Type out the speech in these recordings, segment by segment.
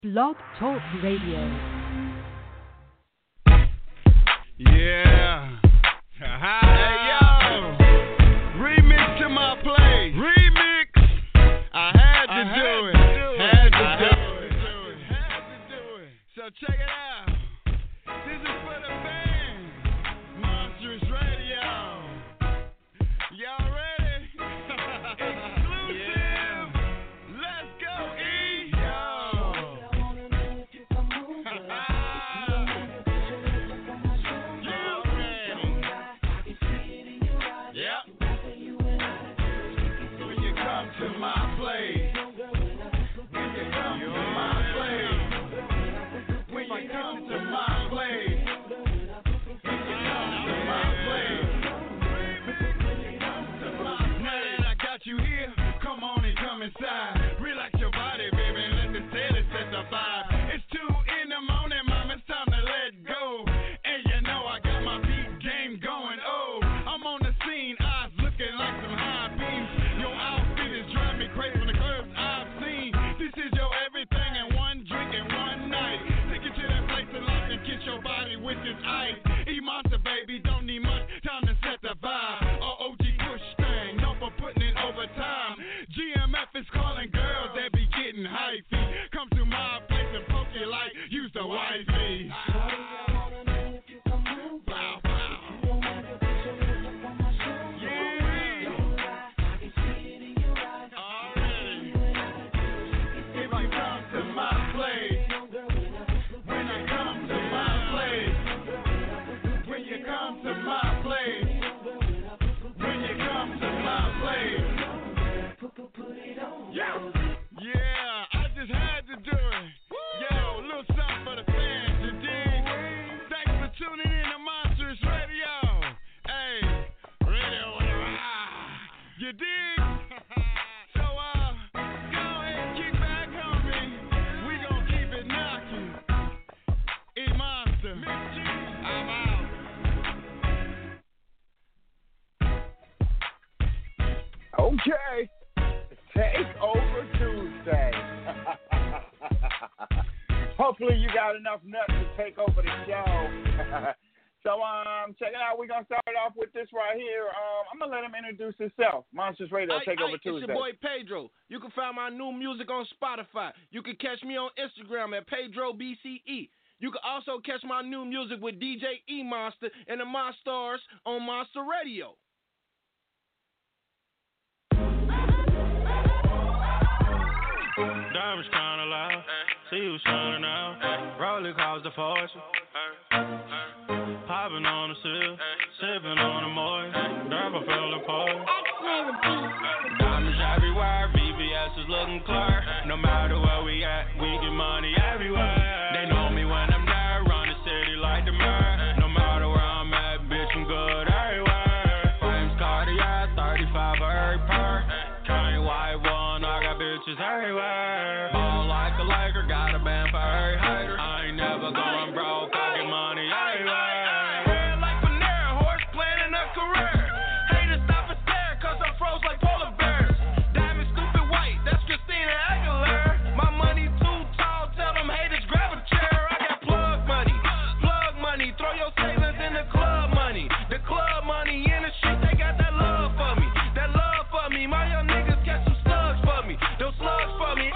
Blog Talk Radio. Yeah. Hey, yo. Remix to my play. Remix. I had to do it. Had to do it. So check it out. This is for the fans. Monstrous Radio. Y'all ready? Exclusive. Let's go, E. Inside. Relax your body, baby, and let the steady set the vibe. It's 2 in the morning, mom, it's time to let go. And you know I got my beat game going. Oh, I'm on the scene, eyes looking like some high beams. Your outfit is driving me crazy from the curves I've seen. This is your everything and one drink and one night. Take you to that place in life and kiss your body with this ice. E-Monster, baby, don't need much time to set the vibe. OG push thing, no for putting it over time. GMF is calling girls that be getting hyphy. Come to my place and poke you like use the wifey. Yeah, I just had to do it. Yo, a little something for the fans, you dig? Thanks for tuning in to Monstrous Radio. Hey, radio, you dig? So, go ahead and kick back, homie. We gon' keep it knocking. E-Monster, I'm out. Okay. Take over Tuesday. Hopefully you got enough nuts to take over the show. So check it out. We're gonna start off with this right here. I'm gonna let him introduce himself. Monsters Radio take over Tuesday. It's your boy Pedro. You can find my new music on Spotify. You can catch me on Instagram at PedroBCE. You can also catch my new music with DJ E-Monster and the Monstars on Monster Radio. Diamonds kinda loud, see you shining out. Rolling cost a fortune. Popping on the sill, sipping on the moist. Girl, I feel the pole. Diamonds everywhere, VVS is looking clear. No matter where we at, we get money everywhere. They know me when I'm there, run the city like the mayor. No matter where I'm at, bitch, I'm good everywhere. Frames Cartier, 35 for every pair. Kanye White one, I got bitches everywhere. Ball like a Laker, got a band for every hater. I ain't never going broke, I get money everywhere. Red like Panera, horse planning a career. Haters stop and stare, cause I'm froze like polar bears. Diamond stupid white, that's Christina Aguilera. My money too tall, tell them haters grab a chair. I got plug money, throw your savings in the club money. The club money in the street, they got that love for me. That love for me, my young niggas got some slugs for me. Those slugs for me.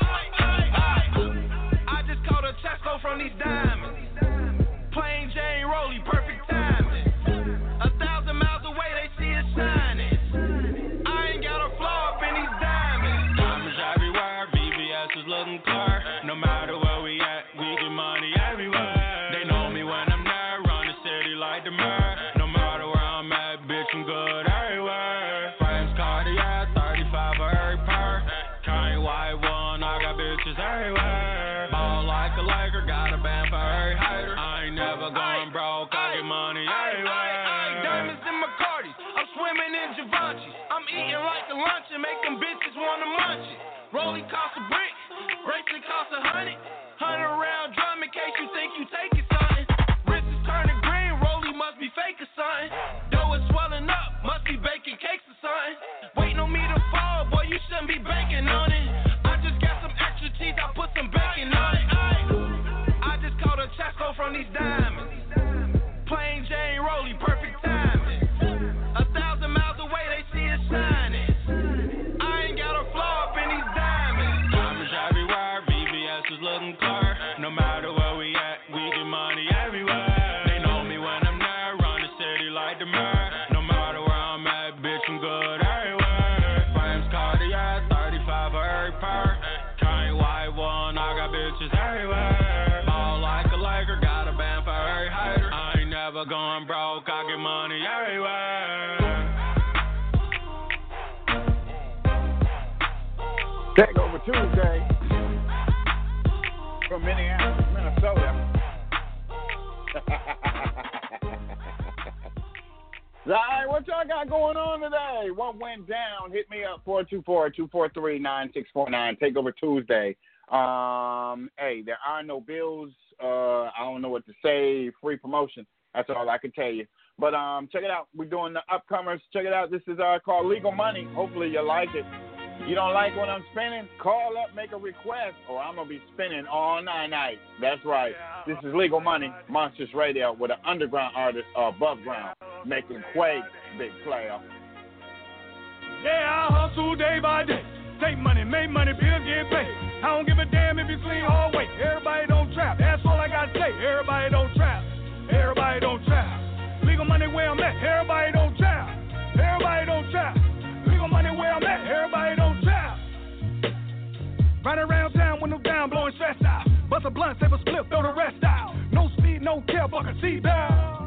I just caught a Tesco from these diamonds. Plain Jane Rollie, perfect timing. 1,000 miles away, they see it shining. I ain't got a flaw up in these diamonds. Diamonds everywhere, VVS is looking clear. No matter where we at, we get money everywhere. They know me when I'm there, run the city like the mayor. No matter where I'm at, bitch, I'm good everywhere. Frames Cartier, 35 for every pair. Kanye White one, I got bitches everywhere. Ball like a Laker, got a band for every hater. I ain't never going broke, I get money everywhere. Diamonds in my Cardis, I'm swimming in Givenchy. I'm eating like a lunch and making bitches wanna munch it. Rollie cost a brick, bracelet cost 100. 100 round drum in case you think you take it, something. Wrist is turning green, Rollie must be fake or something. Dough is swelling up, must be baking cakes or something. Waiting on me to fall, boy, you shouldn't be banking on it. I just got some extra cheese, I put some bacon on it. looking clear. No matter where we at, we get money everywhere. They know me when I'm there, run the city like the mayor. No matter where I'm at, bitch, I'm good everywhere. Frames Cartier, 35 for every pair. Train white one, I got bitches everywhere. Ball like a Laker, got a band for every hater. I ain't never going broke, I get money everywhere. Takeover Tuesday from Minneapolis, Minnesota. All right, what y'all got going on today? What went down? Hit me up, 424-243-9649. Takeover Tuesday. Hey, there are no bills. I don't know what to say. Free promotion. That's all I can tell you. But check it out. We're doing the upcomers. Check it out. This is called Legal Money. Hopefully you like it. You don't like what I'm spinning? Call up, make a request, or I'm going to be spinning all night. That's right. This is Legal Money, Monsters Radio, with an underground artist above ground, making quake, big player. Yeah, I hustle day by day. Take money, make money, bills get paid. I don't give a damn if you sleep all way. Everybody don't trap. That's all I got to say. Everybody don't trap. Everybody don't trap. Legal money where I'm at. Everybody don't trap. Everybody don't trap. Legal money where I'm at. Everybody don't trap. Ride around town with no down, blowing stress out. Bust a blunt, save a split, throw the rest out. No speed, no care, fuck a seatbelt.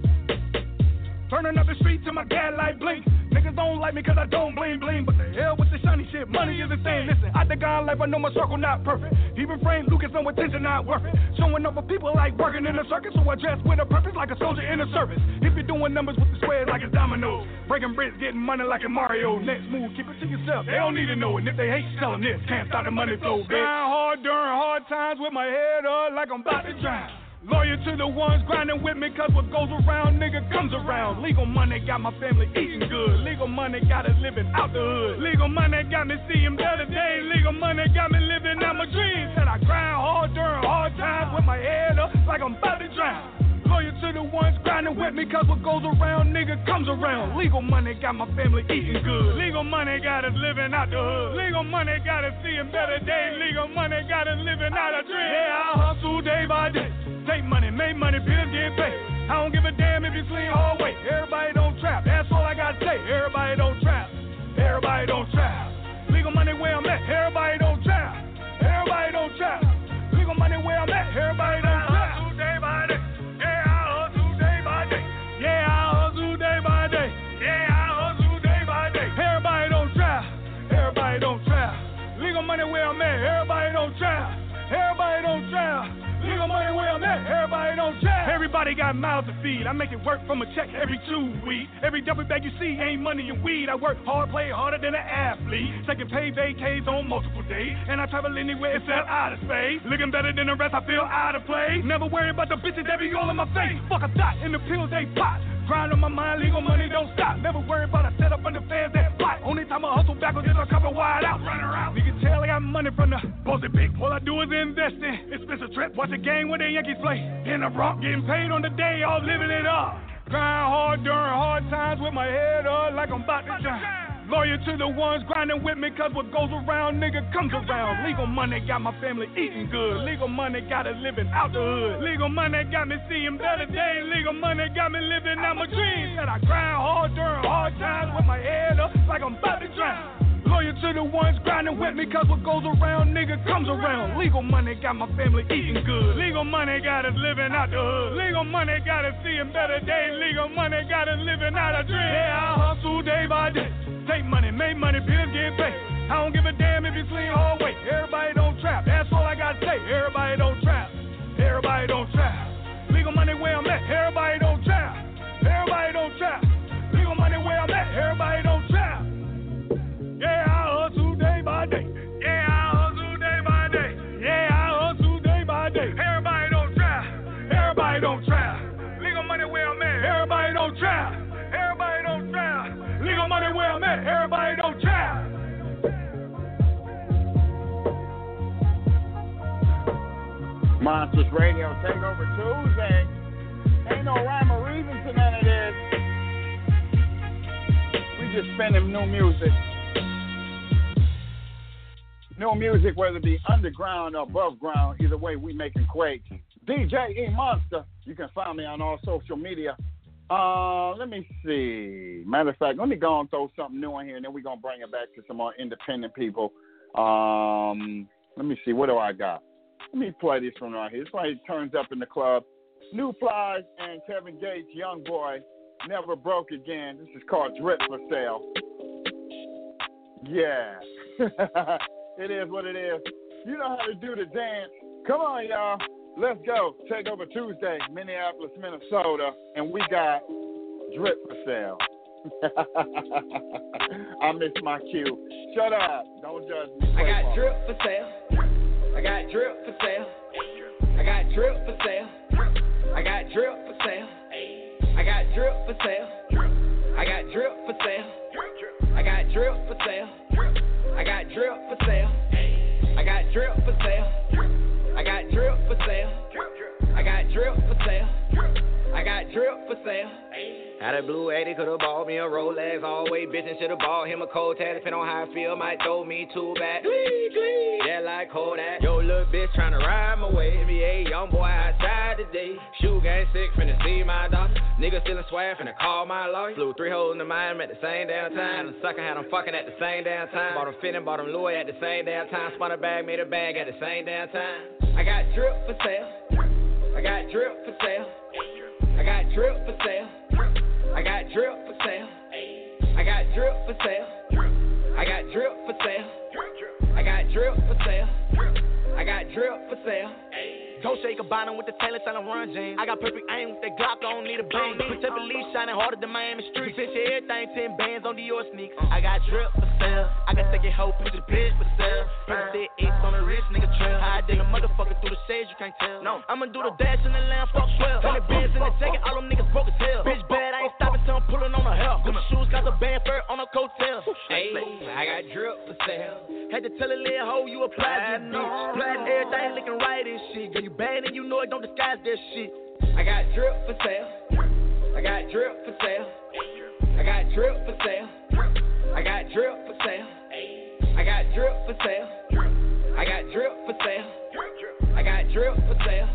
Turning up the street till my gas light blink. Niggas don't like me cause I don't bling bling. But the hell with the shiny shit, money is a thing. Listen, I think I life, I know my circle not perfect. Even frame Lucas on attention not worth it. Showing up for people like working in a circus. So I dress with a purpose like a soldier in the service. If you're doing numbers with the squares like it's dominoes. Breaking bricks, getting money like in Mario. Next move, keep it to yourself. They don't need to know it. And if they hate selling this, can't stop the money flow, bitch. Grind hard during hard times with my head up like I'm about to drown. Loyal to the ones grinding with me, cause what goes around, nigga, comes around. Legal money got my family eating good. Legal money got us living out the hood. Legal money got me seeing better days. Legal money got me living out my dreams. And I grind hard during hard times with my head up like I'm about to drown. Loyal to the ones grinding with me, cause what goes around, nigga, comes around. Legal money got my family eating good. Legal money got us living out the hood. Legal money got us seeing better days. Legal money got us living out a dream. Yeah, I hustle day by day. Take money, make money, bills get paid. I don't give a damn if you sleep all way. Everybody don't trap, that's all I got to say. Everybody don't trap, everybody don't trap. Legal money where I'm at, everybody don't trap. Everybody don't trap. Legal money where I'm at, everybody don't trap. I hustle day by day. Yeah, I hustle day by day. Yeah, I hustle day by day. Yeah, I hustle day by day. Everybody don't trap, everybody don't trap. Legal money where I'm at, everybody don't trap. Everybody don't trap. Legal money where I'm at, everybody don't check. Everybody got mouths to feed. I make it work from a check every 2 weeks. Every double bag you see ain't money and weed. I work hard, play harder than an athlete. Taking paid vacays on multiple days. And I travel anywhere except out of space. Looking better than the rest, I feel out of place. Never worry about the bitches that be all in my face. Fuck a thought in the pills they pop. Grind on my mind, legal money don't stop. Never worry about a setup on the fans that plot. Only time I hustle backwards is I cover wide out. Run around. You can tell I got money from the posted big. All I do is invest in expensive trip. Watch a game where the Yankees play. In the rock, getting paid on the day, all living it up. Grind hard during hard times with my head up like I'm about to drown. Loyal to the ones grinding with me, cause what goes around, nigga, comes around. Legal money got my family eating good. Legal money got us living out the hood. Legal money got me seeing better days. Legal money got me living out my dreams. And I grind hard during hard times with my head up like I'm about to drown. Loyal to the ones grinding with me, cause what goes around, nigga, comes around. Legal money got my family eating good. Legal money got us living out the hood. Legal money got us seeing better days. Legal money got us living out a dream. Yeah, I hustle day by day. Take money, make money, bills get paid. I don't give a damn if you sleep all way. Everybody don't trap, that's all I got to say. Everybody don't trap, everybody don't trap. Legal money where I'm at, everybody don't trap. Everybody don't trap. Legal money where I'm at, everybody don't trap. Yeah, I hustle day by day. Yeah, I hustle day by day. Yeah, I hustle day by day. Everybody don't trap, everybody don't trap. Legal money where I'm at, everybody don't trap. Everybody don't trap. Legal money where I'm at, everybody don't trap. Monsters Radio Takeover Tuesday. Ain't no rhyme or reason to none of this. We just spinning new music. New music, whether it be underground or above ground, either way, we making quakes. DJ E Monster. You can find me on all social media. Let me see. Matter of fact, let me go and throw something new in here, and then we're going to bring it back to some more independent people. Let me see. What do I got? Let me play this one right here. This one turns up in the club. New Plies and Kevin Gates, Young Boy, Never Broke Again. This is called Drip for Sale. Yeah. It is what it is. You know how to do the dance. Come on, y'all. Let's go. Takeover Tuesday, Minneapolis, Minnesota. And we got Drip for Sale. I missed my cue. Shut up. Don't judge me. I got drip for sale. I got drip for sale. I got drip for sale. I got drip for sale. I got drip for sale. I got drip for sale. I got drip for sale. I got drip for sale. I got drip for sale. I got drip for sale. I got drip for sale. I got drip for sale. Had a blue 80, could've bought me a Rolex. Always bitchin', should've bought him a cold tag. Depending on how I feel, might throw me too bad. Yeah, like Kodak. Yo, little bitch tryna ride my way. NBA young boy outside today. Shoe gang sick, finna see my doctor. Nigga stealing swag, finna call my lawyer. Flew 3 holes in the mind at the same damn time. The sucker had them fucking at the same damn time. Bought him fitting, bought him Louis at the same damn time. Spun a bag, made a bag at the same damn time. I got drip for sale. I got drip for sale. I got drip for sale. I got drip for sale. I got drip for sale. I got drip for sale. I got drip for sale. I got drip for sale. Don't shake a bottom with the Taylor selling run jeans. I got perfect aim with that Glock, I don't need a bang. Protect leaf shining harder than Miami Street. Bitch, everything 10 bands on Dior sneaks. I got drip for sale. I got take your whole piece of bitch for sale. President X on the rich nigga trail. I did a motherfucker through the shades, you can't tell. No, I'ma do the dash in the lamb, fuck 12. 100 bands in the jacket, all them niggas broke as hell. Bitch bad, I ain't stopping till I'm pulling on the hell. Gucci shoes, got the band fur on the coattail. Hey, I got drip for sale. Had to tell a little hoe you a platinum. Platinum, everything looking right and shit. Girl, you bad and you know it, don't disguise that shit. I got drip for sale. I got drip for sale. I got drip for sale. I got drip for sale. I got drip for sale. I got drip for sale. I got drip for sale.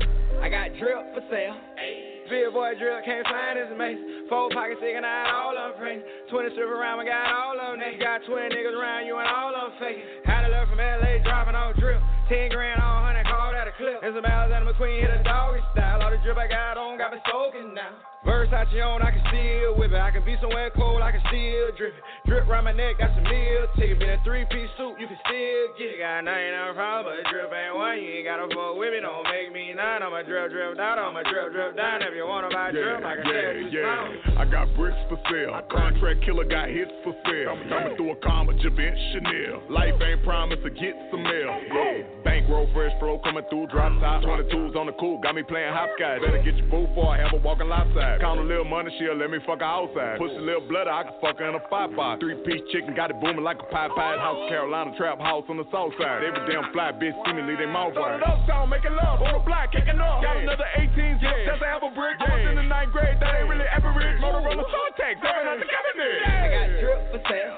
I got drip for sale. Big boy drip, can't find his mace. 4 pockets sticking out, all of them praise. 20 strip around, we got all of them niggas. Got 20 niggas around you and all of them fake. Had a love from LA, dropping on drip. 10 grand on 100, call that a clip. And some Alexander McQueen hit a doggy style. All the drip I got on, got me soaking now. Versace on, I can still whip it. I can be somewhere cold, I can still drip it. Drip round my neck, got some meal ticket. Been a 3-piece suit, you can still get it. Got nothing no problem, but drip ain't one. You ain't gotta fuck with me, don't make me none. I'ma drip down, I'ma drip down. If you wanna buy drip, I can tell you something. I got bricks for sale. Contract killer got hits for sale. Coming through a comma, Javette Chanel. Life ain't promised to get some mail. Bankroll, fresh flow coming through, drop top. 22s on the cool, got me playing hopscotch. Better get your boo for I have her walking lopside. Count a little money, she'll let me fuck her outside. Push a little blood, I can fuck her in a 5-5. 3-piece chicken, got it booming like a pie. House Carolina trap house on the south side. Every damn fly bitch see me leave their mouth wide. Turn it up, sound, making love on the block, kicking up. Got another 18s, just to have a brick. I was in the 9th grade, that ain't really average. Motorola Sartex, seven out the cabinet. I got drip for sale.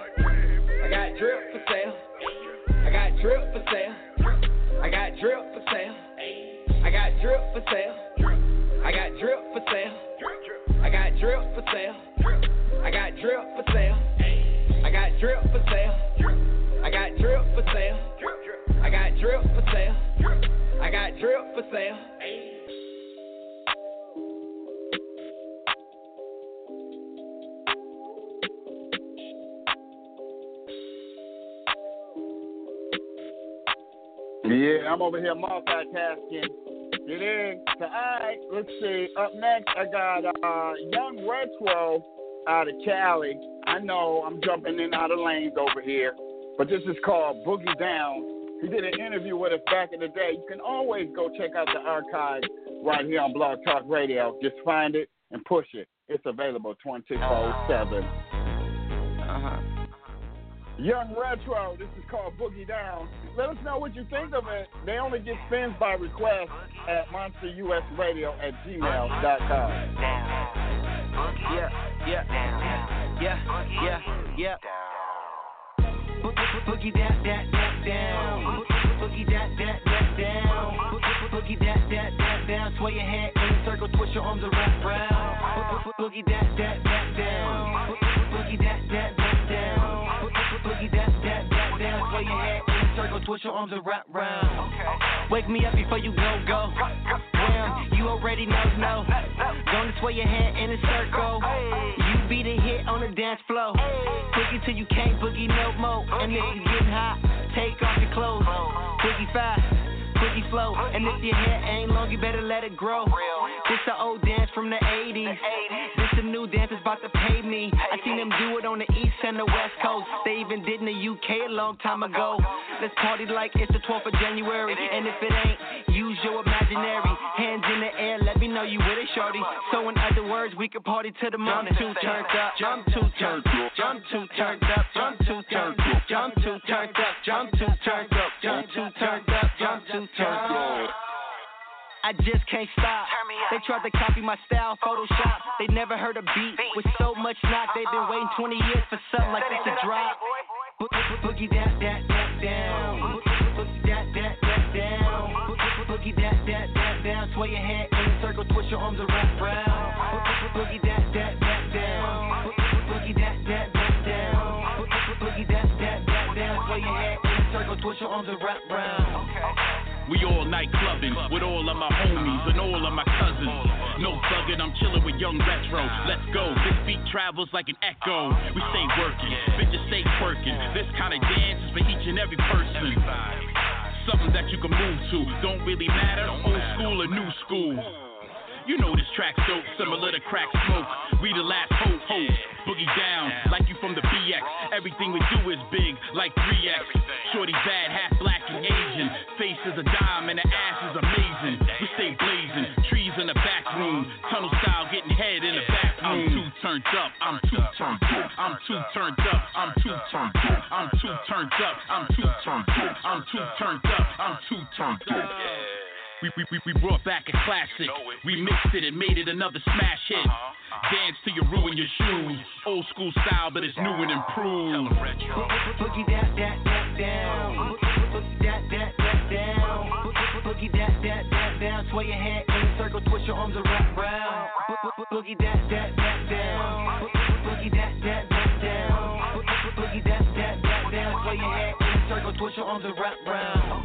I got drip for sale. I got drip for sale. I got drip for sale. I got drip for sale. I got drip for sale. I got drip for sale. I got drip for sale. I got drip for sale. I got drip for sale. I got drip for sale. I got drip for sale. Yeah, I'm over here multitasking. It is. So, all right, let's see. Up next, I got Young Retro out of Cali. I know I'm jumping in out of lanes over here, but this is called Boogie Down. He did an interview with us back in the day. You can always go check out the archive right here on Blog Talk Radio. Just find it and push it. It's available 24/7. Young Retro, this is called Boogie Down. Let us know what you think of it. They only get spins by request at monsterusradio@gmail.com. Yeah. Boogie down. down. Boogie that down. Boogie that down. Sway your head in a circle, twist your arms and wrap round. Boogie that down. Boogie that down. Boogie that down. Sway your head in a circle, twist your arms and wrap round. Wake me up before you go. Well, you already know. Gonna sway your head in a circle. You be the hit on the dance floor. Boogie till you can't boogie no more. And if you getting hot, take off your clothes. Boogie fast, boogie flow. And if your hair ain't long, you better let it grow. This an old dance from the 80s. This a new dance that's about to pay me. I seen them do it on the east and the west coast. They even did in the UK a long time ago. Let's party like it's the 12th of January. And if it ain't, use your imaginary. Hands in the air, let me know you with it, shorty. So in other words, we can party till the morning. I'm too turned up. I'm too turned up. I'm too turned up. I'm too turned up. I'm too turned up. I'm too turned up. I'm too turned up. I'm too turned up. I just can't stop. They tried to copy my style, Photoshop. They never heard a beat with so much knock. They've been waiting 20 years for something like this to drop. Boogie that down. Boogie that down. Boogie that down. Sway your head in a circle, twist your arms and wrap round. Boogie that down. Boogie that down. Boogie that down. Sway your head in a circle, twist your arms and wrap round. We all night clubbing with all of my homies and all of my cousins. No thugging, I'm chilling with young retro. Let's go, this beat travels like an echo. We stay working, bitches stay twerking. This kind of dance is for each and every person. Something that you can move to, don't really matter, old school or new school. You know this track's dope, similar to crack smoke. We the last hope, boogie down, like you from the BX. Everything we do is big, like 3X. Shorty bad, half black and Asian. Face is a dime and the ass is amazing. We stay blazing, trees in the back room. Tunnel style, getting head in the back room. I'm too turned up, I'm too turned up. I'm too turned up, I'm too turned up. I'm too turned up, I'm too turned up. I'm too turned up, I'm too turned up. We brought back a classic. We mixed it and made it another smash hit. Dance till you ruin your shoes. Old school style, but it's new and improved. Boogie that down. Boogie that down. Boogie that down. Sway your head in a circle, twist your arms and wrap round. Boogie that down. Boogie that down. Boogie that down. Sway your head in a circle, twist your arms and wrap round.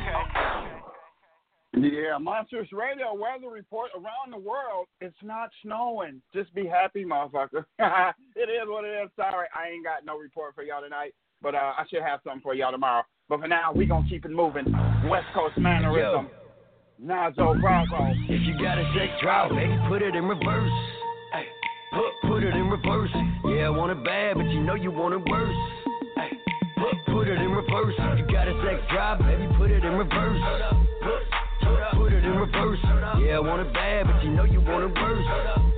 Yeah, Monsters Radio weather report around the world. It's not snowing. Just be happy, motherfucker. It is what it is. Sorry, I ain't got no report for y'all tonight, but I should have something for y'all tomorrow. But for now, we going to keep it moving. West Coast mannerism. Nazo Bravo. If you got a sex drive, baby, put it in reverse. Hey, put it in reverse. Yeah, I want it bad, but you know you want it worse. Hey, put it in reverse. If you got a sex drive, baby, put it in reverse. Put it in reverse. Yeah, I want it bad, but you know you want it worse.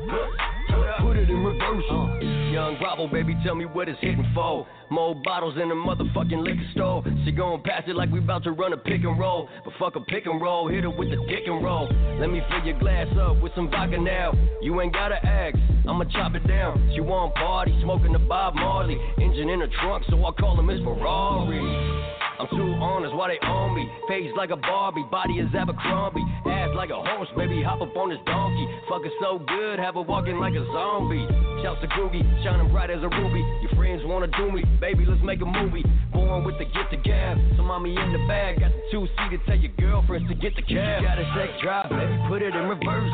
Put it in reverse. Young Bravo, baby, tell me what it's hitting for. More bottles in the motherfucking liquor store. She gon' pass it like we about to run a pick and roll. But fuck a pick and roll, hit her with the dick and roll. Let me fill your glass up with some vodka now. You ain't gotta ask, I'ma chop it down. She want party, smoking the Bob Marley. Engine in the trunk, so I call him Miss Ferrari. I'm too honest, why they on me? Face like a Barbie, body is Abercrombie. Ass like a horse, baby, hop up on this donkey. Fuck it so good, have her walking like a zombie. Shouts to Googie, shining bright as a ruby. Your friends wanna do me, baby, let's make a movie. Born with the gift of gab, so mommy in the bag. Got the two-seater, tell your girlfriends to get the cab. You got a sex drive, baby, put it in reverse.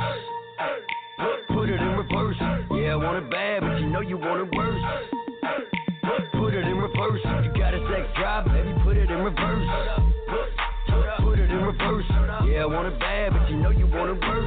Put it in reverse. Yeah, I want it bad, but you know you want it worse. Put it in reverse. You got a sex drive, baby, put it in reverse. Put it in reverse. Yeah, I want it bad, but you know you want it worse.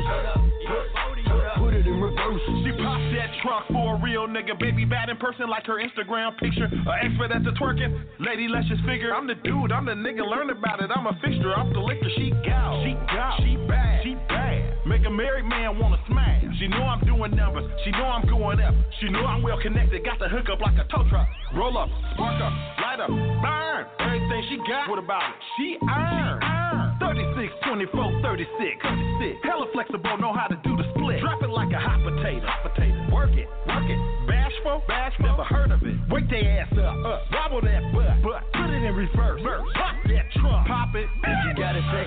Put it in reverse. She pops that trunk for a real nigga. Baby bad in person like her Instagram picture. An expert at the twerking. Lady, let's just figure. I'm the dude, I'm the nigga, learn about it. I'm a fixture, I'm the liquor. She gal, she bad, she bad. Make a married man wanna smash. She know I'm doing numbers, she know I'm going up. She know I'm well connected, got the hook up like a tow truck. Roll up, spark up, light up, burn. Everything she got, what about it? She earned 36, 24, 36. Hella flexible, know how to do the split. Drop it like a hot potato. Work it. Bashful, never heard of it. Wake their ass up, wobble that butt, put it in reverse. Pop that trunk.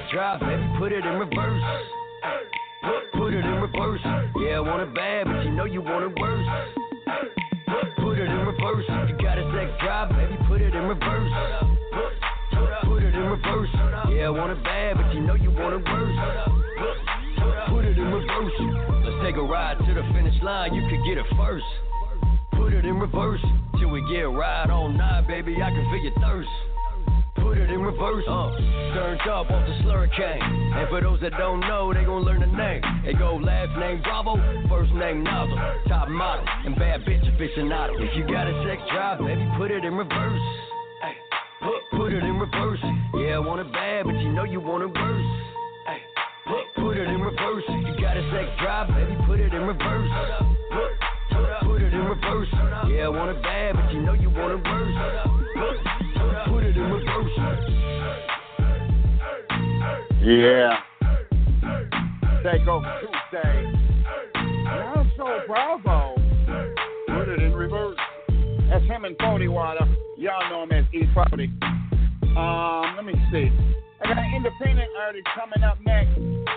drive, baby, put it in reverse. Put it in reverse. Yeah, I want it bad, but you know you want it worse. Put it in reverse. You got a sex drive, baby, put it in reverse. Put it in reverse. Yeah, I want it bad, but you know you want it worse. Put it in reverse. Let's take a ride to the finish line, you could get it first. Put it in reverse. Till we get right on 9, baby, I can feel your thirst. Put it in reverse. Turned up off the Slurricane. And for those that don't know, they gon' learn the name. They go last name Bravo, first name Nozzle. Top model and bad bitch aficionado. If you got a sex drive, baby, put it in reverse. Ay, put it in reverse. Yeah, I want it bad, but you know you want it worse. Ay, put it in reverse. You got a sex drive, baby, put it in reverse. Put it in reverse. Yeah, I want it bad, but you know you want it worse. Put it in reverse. Yeah. Takeover Tuesday. Now so Bravo. Put it in reverse. That's him and 40 Water. Y'all know him as E40. Let me see. I got an independent artist coming up next.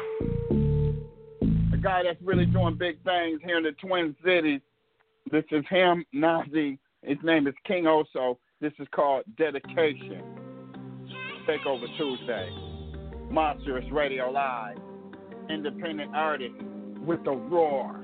A guy that's really doing big things here in the Twin Cities. This is him, Nazi. His name is King Oso. This is called Dedication. Takeover Tuesday. Monstrous Radio Live. Independent artist with the roar.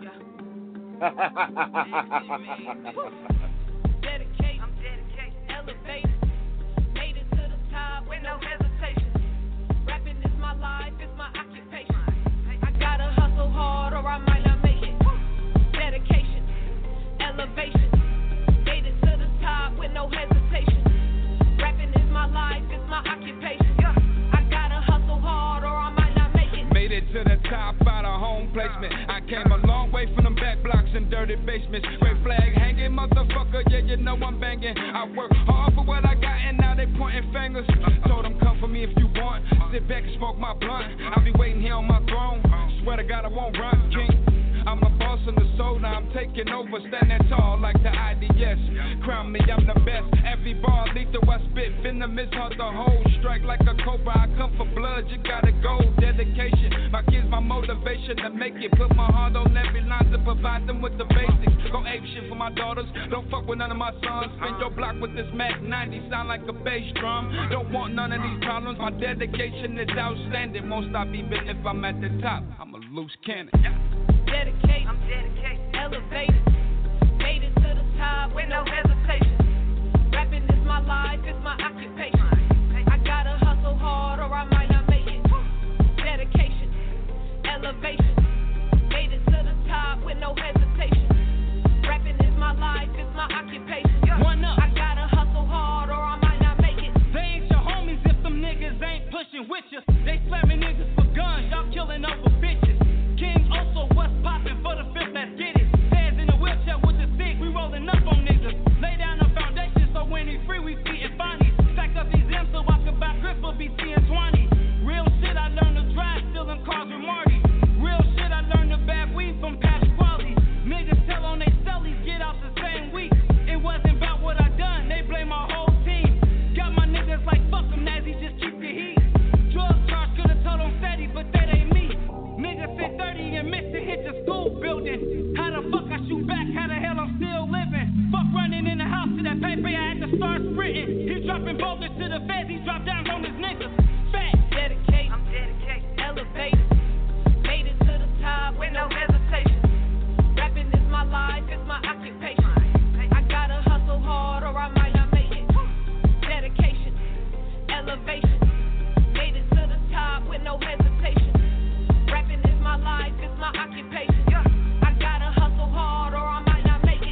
Dedicate, I'm dedicated, elevated. Made it to the top with no hesitation. Rapping is my life, it's my occupation. I gotta hustle hard or I might not make it. Dedication, elevation. Made it to the top with no hesitation. Rapping is my life, it's my occupation. I gotta hustle hard or I might not make it. Made it to the top out of home placement. I came a long way from them back blocks and dirty basements. Red flag hanging, motherfucker, yeah, you know I'm banging. I work hard for what I got and now they pointing fingers. Told them come for me if you want. Sit back and smoke my blunt. I'll be waiting here on my throne. Swear to God I won't run, king. I'm a boss in the soul, now I'm taking over, standing tall like the IDS. Crown me, I'm the best. Every bar lethal I spit, venomous hard the whole. Strike like a cobra, I come for blood, you gotta go. Dedication, my kids, my motivation to make it. Put my heart on every line to provide them with the basics. Go ape shit for my daughters, don't fuck with none of my sons. Spin your block with this Mac 90, sound like a bass drum. Don't want none of these problems, my dedication is outstanding. Won't stop even if I'm at the top, I'm a loose cannon. Dedicate, I'm dedicated, elevated. Made it to the top with no hesitation. Rapping is my life, it's my occupation. I gotta hustle hard or I might not make it. Dedication, elevation. Made it to the top with no hesitation. Rapping is my life, it's my occupation. One up. I gotta hustle hard or I might not make it. They ain't your homies if them niggas ain't pushing with you. They slamming niggas for guns, y'all killing over bitches. King also what's poppin' for the fifth, let's get it. Hands in a wheelchair with the stick, we rollin' up on niggas. Lay down a foundation so when he's free, we feedin' funny. Stack up these M's so I can buy grip for BC and 20. Real shit, I learned to drive, stealing cars with Marty. Real shit, I learned to bag weed from past quality. Niggas tell on they sellies, get out the same week. It wasn't about what I done, they blame my whole team. Got my niggas like fuck them, Nazi, just keep the heat. Drug charge could've told them steady, but that ain't me. Niggas sit 30 and miss to hit the school building. How the fuck I shoot back? How the hell I'm still living? Fuck running in the house to that paper, I had to start sprinting. He dropping bogus to the feds, he dropped down on his niggas. Fat. Dedicate, I'm dedicated, elevated. Made it to the top with no hesitation. Rapping is my life, it's my occupation. I gotta hustle hard or I might not make it. Dedication, elevation. Made it to the top with no hesitation. Rapping is my life, it's my occupation. I gotta hustle hard or I might not make it.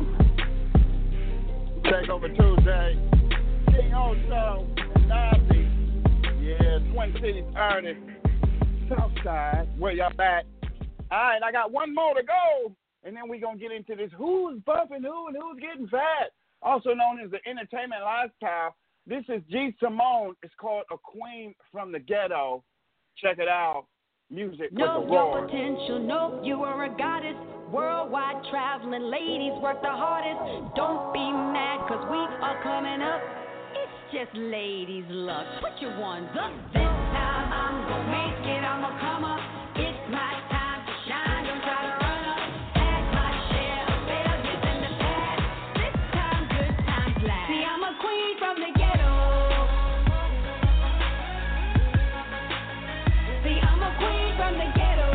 Takeover Tuesday. King Oso and Nazi. Yeah, Twin Cities artist. Southside, where y'all at? Alright, I got one more to go. And then we gonna get into this who's buffing who and who's getting fat. Also known as the entertainment lifestyle. This is G Simone. It's called A Queen from the Ghetto. Check it out. Music with Know the roar. your potential, know you are a goddess. Worldwide traveling ladies work the hardest. Don't be mad, cause we are coming up. It's just ladies' luck. Put your ones up. This time I'm I'm gonna make it, I'ma come up. It's my time to shine, don't try to run up. Had my share of failures in the past. This time, good times last. See, I'm a queen from the ghetto. See, I'm a queen from the ghetto.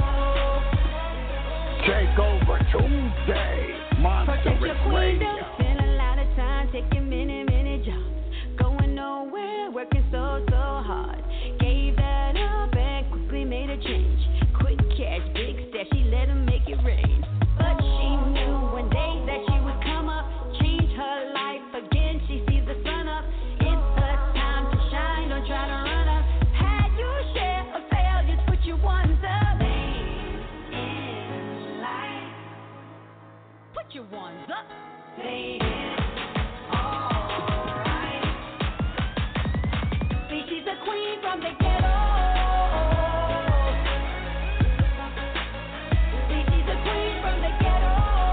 Take over Tuesday. Monster Radio. Spend a lot of time taking many jobs. Going nowhere, working so hard. Gave that up and quickly made a change. Quick cash, big stash, she let him make it rain. But she knew one day that she would come up, change her life again. She sees the sun up. It's her time to shine, don't try to run up. Had your share of failures, put your ones up. In life, put your ones up. Say it. Queen from the ghetto. See, she's a queen from the ghetto.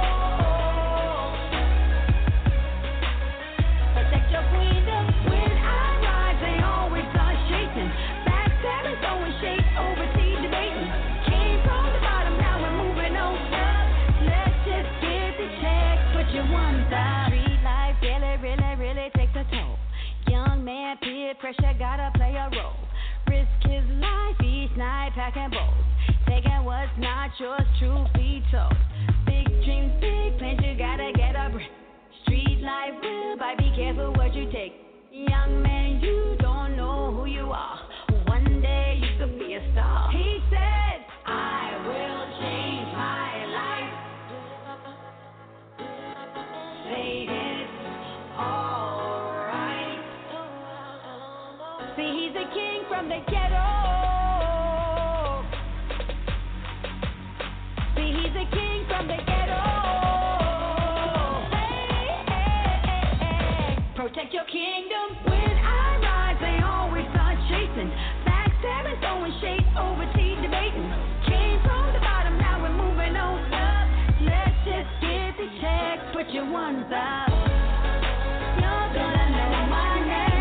Protect your queendom. When I rise, they always start shaking. Backstabbing, throwing shade, overseas debating. Came from the bottom, now we're moving on up. Let's just get the check, put your ones up. Street life really takes a toll. Young man, peer pressure, gotta play a role. Risk his life each night, packing bowls. Taking what's not yours, truth be told. Big dreams, big plans, you gotta get a break. Street life will bite, be careful what you take. Young man, you don't know who you are. One day you could be a star. He said, I will change my life. Say it all. See, he's a king from the ghetto. See, he's a king from the ghetto. Hey. Protect your kingdom. When I rise, they always start chasing. Backstabbing, throwing shade, overseas debating. Came from the bottom, now we're moving on up. Let's just get the check, put your ones up. You're gonna know my name.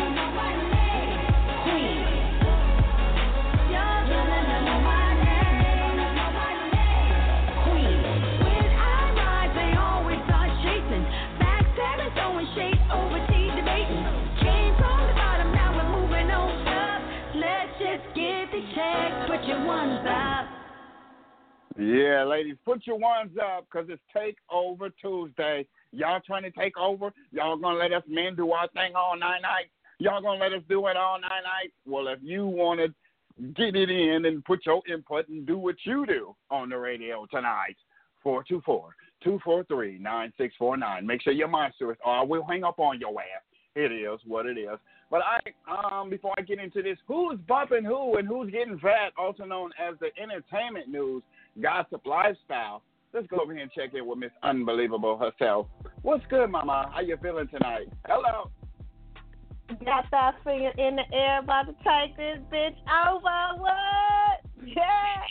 Put your ones up. Yeah, ladies, put your ones up because it's Takeover Tuesday. Y'all trying to take over? Y'all going to let us men do our thing all night? Y'all going to let us do it all night? Well, if you want to get it in and put your input and do what you do on the radio tonight, 424-243-9649. Make sure you're monstrous or I will hang up on your ass. It is what it is. But before I get into this, who's bumping who and who's getting fat, also known as the entertainment news, gossip lifestyle, let's go over here and check in with Miss Unbelievable herself. What's good, Mama? How you feeling tonight? Hello. Got that finger in the air, about to take this bitch over. What? Yeah.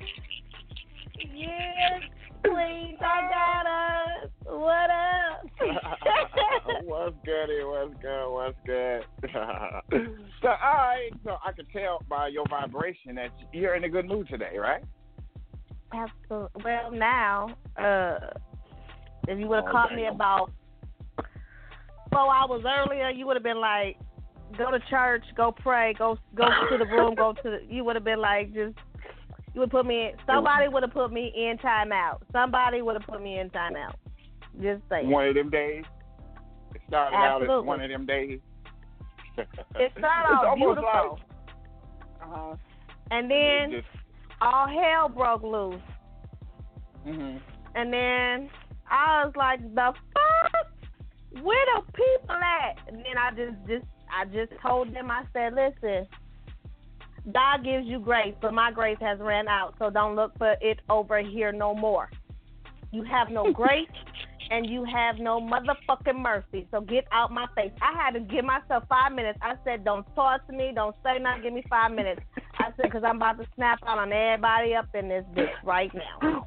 Yes, please. I got us. What up? What's good? So, all right. So I can tell by your vibration that you're in a good mood today, right? Absolutely. Well, now, if you would have caught me about 4 hours earlier, you would have been like, go to church, go pray, go to the room, you would have been like, you would put me in, somebody would have put me in timeout. Just saying. One of them days? It started out as one of them days? It started off beautiful. Like, and then all hell broke loose. Mm-hmm. And then I was like, the fuck? Where the people at? And then I just told them, I said, listen, God gives you grace, but my grace has ran out, so don't look for it over here no more. You have no grace, and you have no motherfucking mercy, so get out my face. I had to give myself 5 minutes. I said, don't talk to me, don't say nothing, give me 5 minutes. I said, because I'm about to snap out on everybody up in this bitch right now.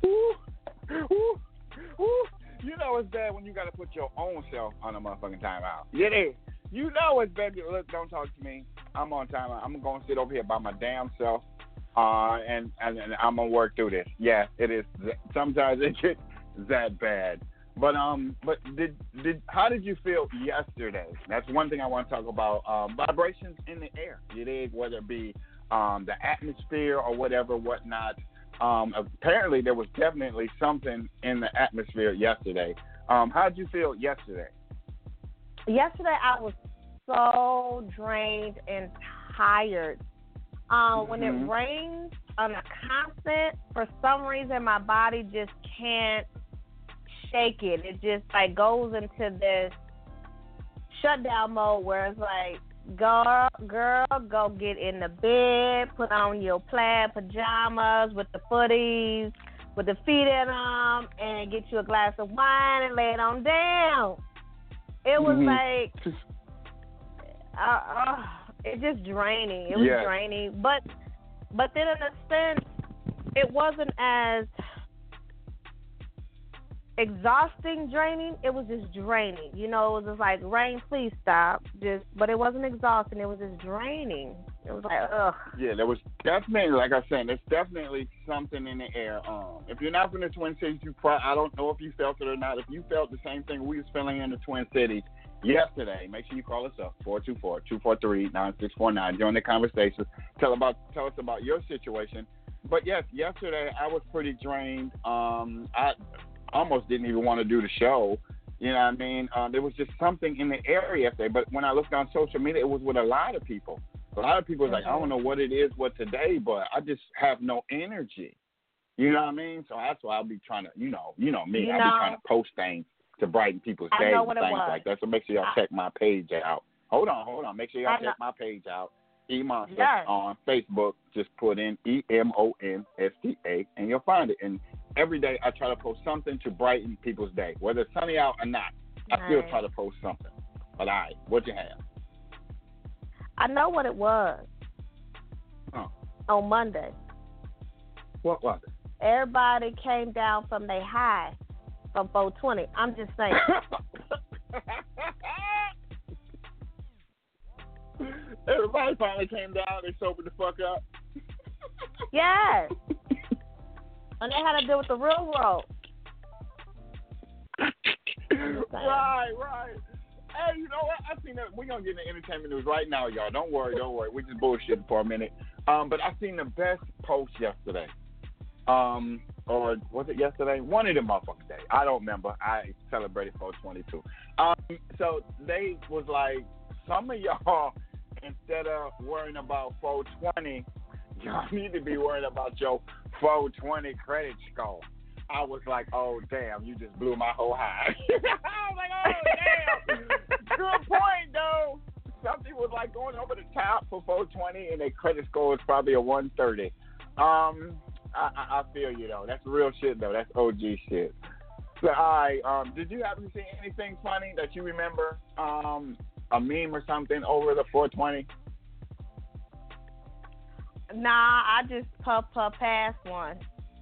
You know it's bad when you got to put your own self on a motherfucking timeout. It is. You know it's baby. Look, don't talk to me. I'm on time. I'm gonna sit over here by my damn self, and I'm gonna work through this. Yeah, it is. Sometimes it gets that bad. But how did you feel yesterday? That's one thing I want to talk about. Vibrations in the air. You dig? Whether it be the atmosphere or whatnot. Apparently there was definitely something in the atmosphere yesterday. How did you feel yesterday? Yesterday I was so drained and tired. When it rains on a constant, for some reason my body just can't shake it. It just like goes into this shutdown mode where it's like, girl, go get in the bed, put on your plaid pajamas with the footies, with the feet in them, and get you a glass of wine and lay it on down. It was like, it's just draining. It was draining, but then in a sense, it wasn't as exhausting draining. It was just draining. You know, it was just like, rain, please stop. But it wasn't exhausting. It was just draining. It was like, ugh. Yeah, there was definitely, like I said, there's definitely something in the air. If you're not from the Twin Cities, I don't know if you felt it or not. If you felt the same thing we was feeling in the Twin Cities yesterday, make sure you call us up, 424-243-9649. Join the conversation. Tell us about your situation. But yes, yesterday I was pretty drained. I almost didn't even want to do the show. You know what I mean? There was just something in the air yesterday. But when I looked on social media, it was with a lot of people. A lot of people was like, I don't know what it is, today, but I just have no energy. You know what I mean? So that's why I'll be trying to, you know me, I'll be trying to post things to brighten people's days and things like that. So make sure y'all check my page out. Hold on. Make sure y'all check my page out. E-Monsta on Facebook. Just put in EMONSTA and you'll find it. And every day I try to post something to brighten people's day. Whether it's sunny out or not, I still try to post something. But all right, what you have? I know what it was. On Monday. What was it? Everybody came down from their high from 420. I'm just saying. Everybody finally came down. They sobered the fuck up. Yes. And they had to deal with the real world. Right. Hey, you know what? I seen that. We're going to get in the entertainment news right now, y'all. Don't worry. We just bullshitting for a minute. But I seen the best post yesterday. Or was it yesterday? One of them motherfuckers days. I don't remember. I celebrated 422. So they was like, some of y'all, instead of worrying about 420, y'all need to be worrying about your 420 credit score. I was like, oh, damn, you just blew my whole high. I was like, oh, damn. Good point, though. Something was like going over the top for 420, and their credit score was probably a 130. I feel you, though. That's real shit, though. That's OG shit. So, all right, did you happen to see anything funny that you remember, a meme or something over the 420? Nah, I just passed one.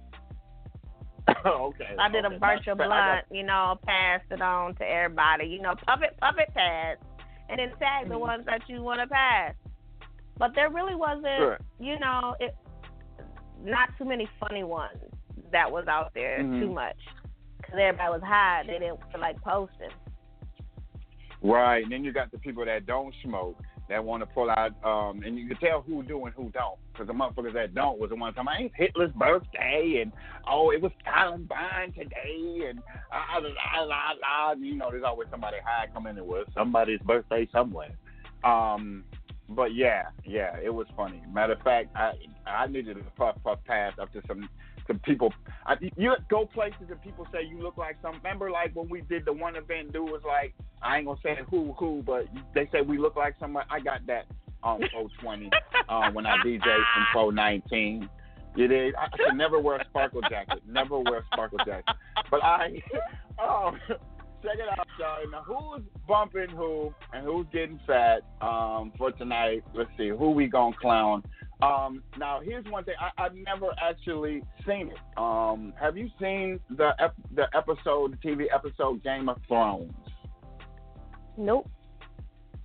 Okay. I did a virtual blunt, passed it on to everybody. Puff it pass. And then tag the ones that you want to pass. But there really wasn't, not too many funny ones that was out there too much. Because everybody was high. They didn't feel like posting. Right. And then you got the people that don't smoke, that want to pull out, and you can tell who do and who don't. Because the motherfuckers that don't was the ones talking about, ain't Hitler's birthday, and, it was Columbine today, and there's always somebody high coming in with somebody's birthday somewhere. But yeah, it was funny. Matter of fact, I needed a puff pass up to some people. You go places and people say you look like some. Remember, like when we did the one event, dude was like, I ain't gonna say who, but they say we look like somebody. I got that on 420 when I DJ in 419. You did. I should never wear a sparkle jacket. Never wear a sparkle jacket. But check it out, y'all. Now, who's bumping who and who's getting fat for tonight? Let's see. Who we gonna clown? Now, here's one thing. I've never actually seen it. Have you seen the TV episode Game of Thrones? Nope.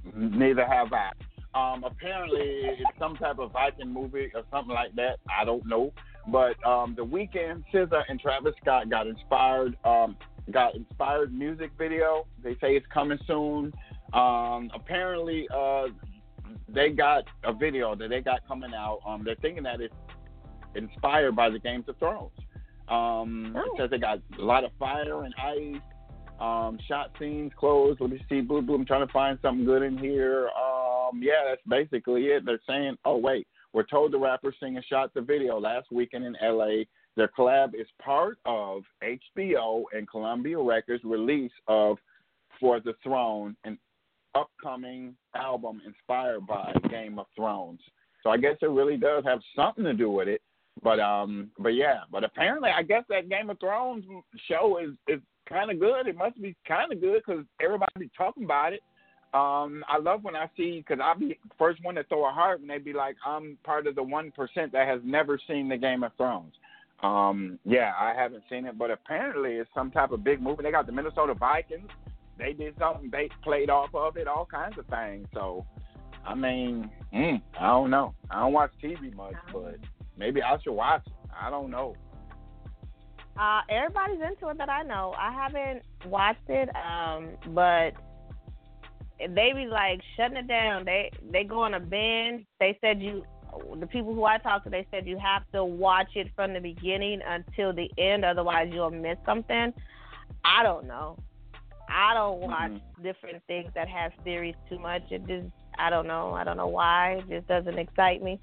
Neither have I. Apparently, it's some type of Viking movie or something like that. I don't know. But The Weeknd, SZA, and Travis Scott got inspired music video. They say it's coming soon. Apparently, they got a video that they got coming out. They're thinking that it's inspired by the Games of Thrones. It says they got a lot of fire and ice. Shot scenes, clothes. Let me see. Blue. I'm trying to find something good in here. Yeah, that's basically it. They're saying, oh, wait. We're told the rapper singer shot the video last weekend in L.A. Their collab is part of HBO and Columbia Records' release of For the Throne, an upcoming album inspired by Game of Thrones. So I guess it really does have something to do with it. But apparently I guess that Game of Thrones show is kind of good. It must be kind of good because everybody be talking about it. I love when I see, because I'll be the first one to throw a heart when they be like, I'm part of the 1% that has never seen the Game of Thrones. I haven't seen it, but apparently it's some type of big movie. They got the Minnesota Vikings. They did something. They played off of it, all kinds of things. So, I mean, I don't know. I don't watch TV much, but maybe I should watch it. I don't know. Everybody's into it that I know. I haven't watched it, but they be like shutting it down. They go on a binge. They said the people who I talked to, they said you have to watch it from the beginning until the end, otherwise you'll miss something. I don't know. I don't watch different things that have series too much. It just, I don't know. I don't know why. It just doesn't excite me.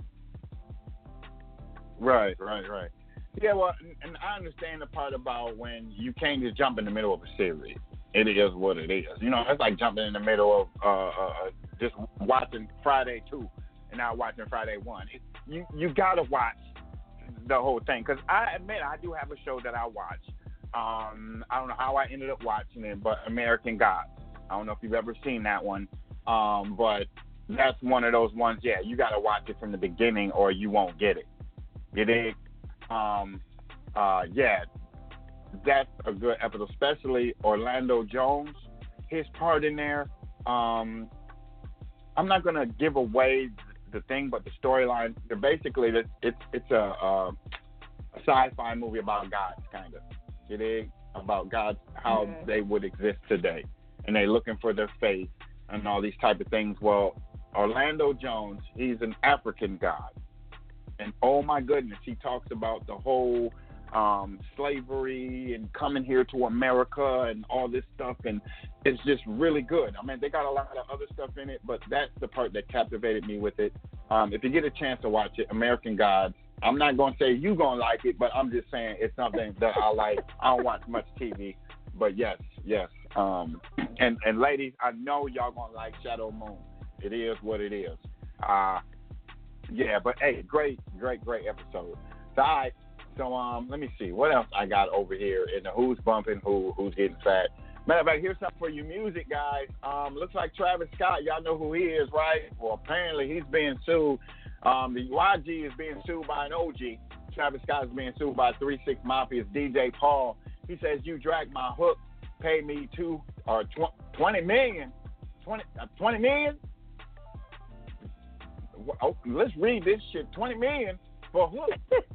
Right. Yeah, well, and I understand the part about when you can't just jump in the middle of a series. It is what it is. You know, it's like jumping in the middle of just watching Friday 2 and not watching Friday 1. You got to watch the whole thing. Because I admit I do have a show that I watch. I don't know how I ended up watching it, but American Gods. I don't know if you've ever seen that one. But that's one of those ones, yeah, you got to watch it from the beginning or you won't get it. You dig? That's a good episode, especially Orlando Jones, his part in there. I'm not going to give away the thing, but the storyline, basically, it's a sci-fi movie about gods, kind of. It is about gods, how they would exist today. And they're looking for their faith and all these type of things. Well, Orlando Jones, he's an African god. And oh my goodness, he talks about the whole slavery and coming here to America and all this stuff, and it's just really good. I mean, they got a lot of other stuff in it, but that's the part that captivated me with it. If you get a chance to watch it, American Gods, I'm not going to say you're going to like it, but I'm just saying it's something that I like. I don't watch much TV, but yes. And ladies, I know y'all going to like Shadow Moon. It is what it is. But hey, great episode. So, all right. So let me see what else I got over here in the who's bumping, who's getting fat. Matter of fact, here's something for you music guys. Looks like Travis Scott. Y'all know who he is, right? Well, apparently he's being sued. The YG is being sued by an OG. Travis Scott is being sued by 3 6 Mafia's DJ Paul. He says, you dragged my hook, pay me $20 million. 20 million? Oh, let's read this shit. 20 million for hook.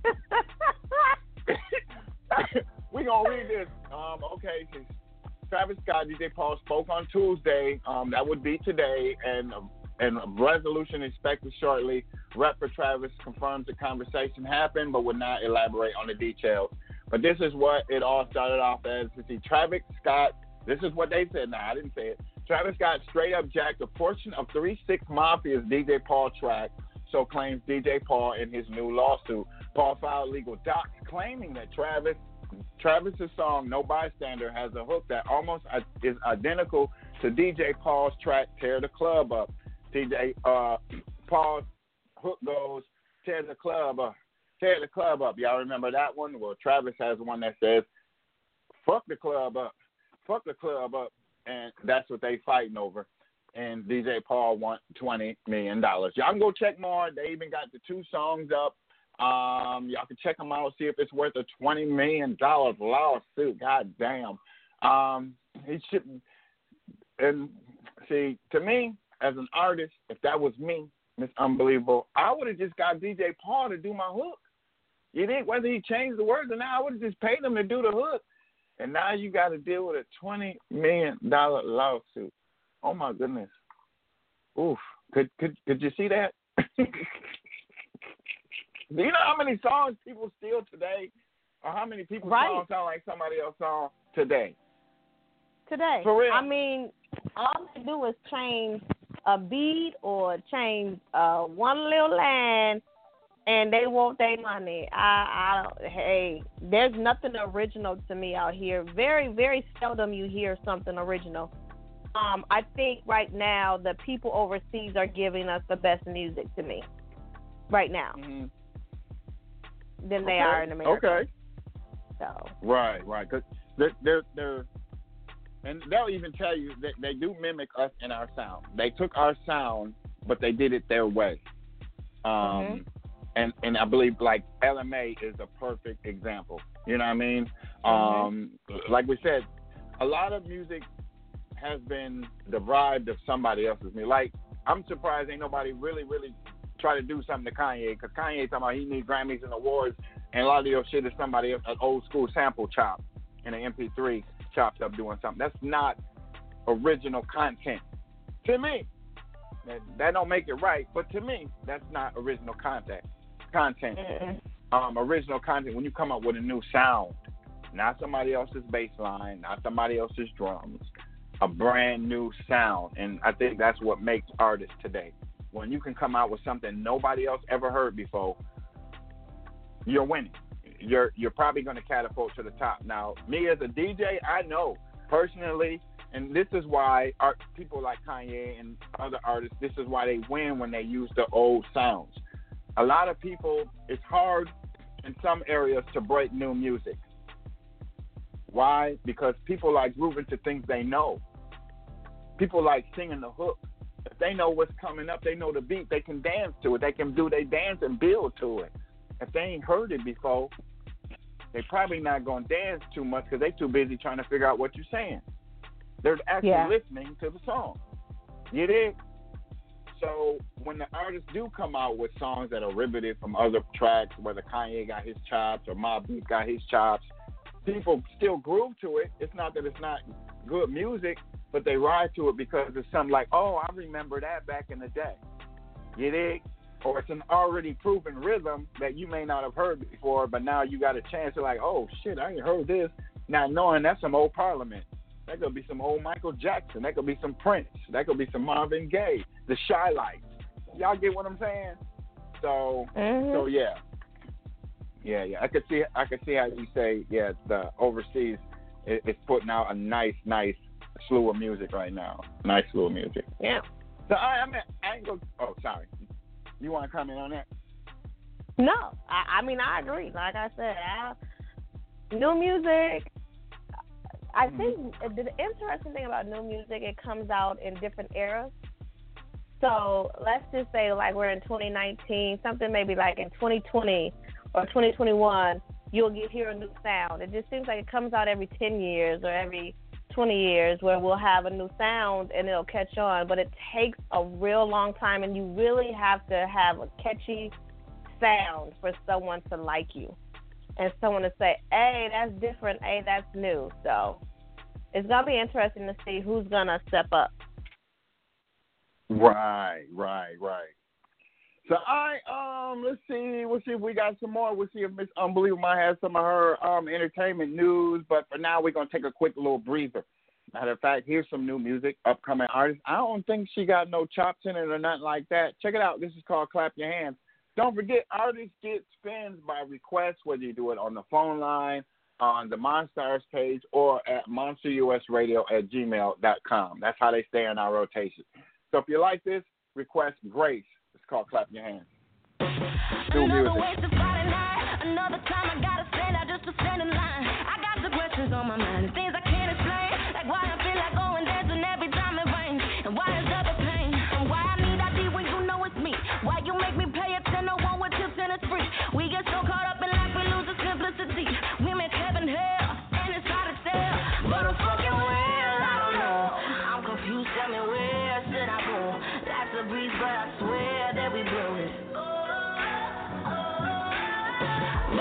We're going to read this. Okay. Travis Scott, DJ Paul spoke on Tuesday. That would be today. And a resolution expected shortly. Rep for Travis confirms the conversation happened, but would not elaborate on the details. But this is what it all started off as. Travis Scott, this is what they said. Now, I didn't say it. Travis Scott straight up jacked a portion of 3 6 Mafia's DJ Paul track, so claims DJ Paul in his new lawsuit. Paul filed legal docs claiming that Travis's song No Bystander has a hook that almost is identical to DJ Paul's track Tear the Club Up. DJ Paul's hook goes Tear the Club Up. Tear the Club Up. Y'all remember that one? Well, Travis has one that says fuck the club up. Fuck the club up. And that's what they fighting over. And DJ Paul wants $20 million. Y'all can go check more. They even got the 2 songs up. Y'all can check them out, see if it's worth a $20 million lawsuit. God damn. He should. And see, to me, as an artist, if that was me, Miss Unbelievable, I would have just got DJ Paul to do my hook. You think whether he changed the words or not, I would have just paid him to do the hook. And now you got to deal with a $20 million lawsuit. Oh my goodness. Oof. Could you see that? Do you know how many songs people steal today? Or how many people's songs sound like somebody else's song today? Today. For real. I mean, all they do is change a beat or change one little line, and they want their money. Hey, there's nothing original to me out here. Very, very seldom you hear something original. I think right now the people overseas are giving us the best music to me right now than they are in America. Okay. So. Right. Because they're and they'll even tell you that they do mimic us in our sound. They took our sound, but they did it their way. And I believe like LMA is a perfect example. You know what I mean? Like we said, a lot of music has been derived of somebody else's music. Like, I'm surprised ain't nobody really try to do something to Kanye, because Kanye talking about he needs Grammys and awards, and a lot of your shit is somebody else, an old school sample chop in an MP3 chopped up doing something. That's not original content. To me, that don't make it right, but to me, that's not original content. Original content when you come up with a new sound, not somebody else's bass line, not somebody else's drums, a brand new sound. And I think that's what makes artists today. When you can come out with something nobody else ever heard before, you're winning. You're probably going to catapult to the top. Now, me as a DJ, I know personally, and this is why people like Kanye and other artists, this is why they win when they use the old sounds. A lot of people, it's hard in some areas to break new music. Why? Because people like grooving to things they know. People like singing the hook. If they know what's coming up, they know the beat, they can dance to it. They can do their dance and build to it. If they ain't heard it before, they probably not going to dance too much because they too busy trying to figure out what you're saying. They're actually listening to the song. You dig? So when the artists do come out with songs that are riveted from other tracks, whether Kanye got his chops or Mobb Deep got his chops, people still groove to it. It's not that it's not good music, but they ride to it because it's something like, oh, I remember that back in the day. You dig? Or it's an already proven rhythm that you may not have heard before, but now you got a chance to like, oh, shit, I ain't heard this. Now knowing that's some old Parliament. That could be some old Michael Jackson. That could be some Prince. That could be some Marvin Gaye. The Shy Lights. Y'all get what I'm saying? So yeah. I could see how you say, the overseas is putting out a nice slew of music right now. Nice slew of music. Yeah. So I ain't go. Oh, sorry. You want to comment on that? No, I mean I agree. Like I said, new music. I think the interesting thing about new music, it comes out in different eras. So let's just say like we're in 2019, something maybe like in 2020 or 2021, you'll hear a new sound. It just seems like it comes out every 10 years or every 20 years where we'll have a new sound and it'll catch on. But it takes a real long time, and you really have to have a catchy sound for someone to like you. And someone to say, hey, that's different, hey, that's new. So it's going to be interesting to see who's going to step up. Right. So let's see. We'll see if we got some more. We'll see if Miss Unbelievable might have some of her entertainment news. But for now, we're going to take a quick little breather. Matter of fact, here's some new music, upcoming artists. I don't think she got no chops in it or nothing like that. Check it out. This is called Clap Your Hands. Don't forget, artists get spins by request, whether you do it on the phone line, on the Monstars page, or at monsterusradio@gmail.com. That's how they stay in our rotation. So if you like this, request Grace. It's called Clap Your Hands. New music. Another time I gotta stand out just to stand in line. I got the questions on my mind and things I can't explain. Like why I feel like going dancing every time it rains. And why is that the pain? And why I need ID when you know it's me. Why you make me pay a 1001 with tips and it's free. We get so caught up in life we lose the simplicity. We make heaven hell and it's hard to tell. But I'm fucking real, I don't know. I'm confused, tell me where.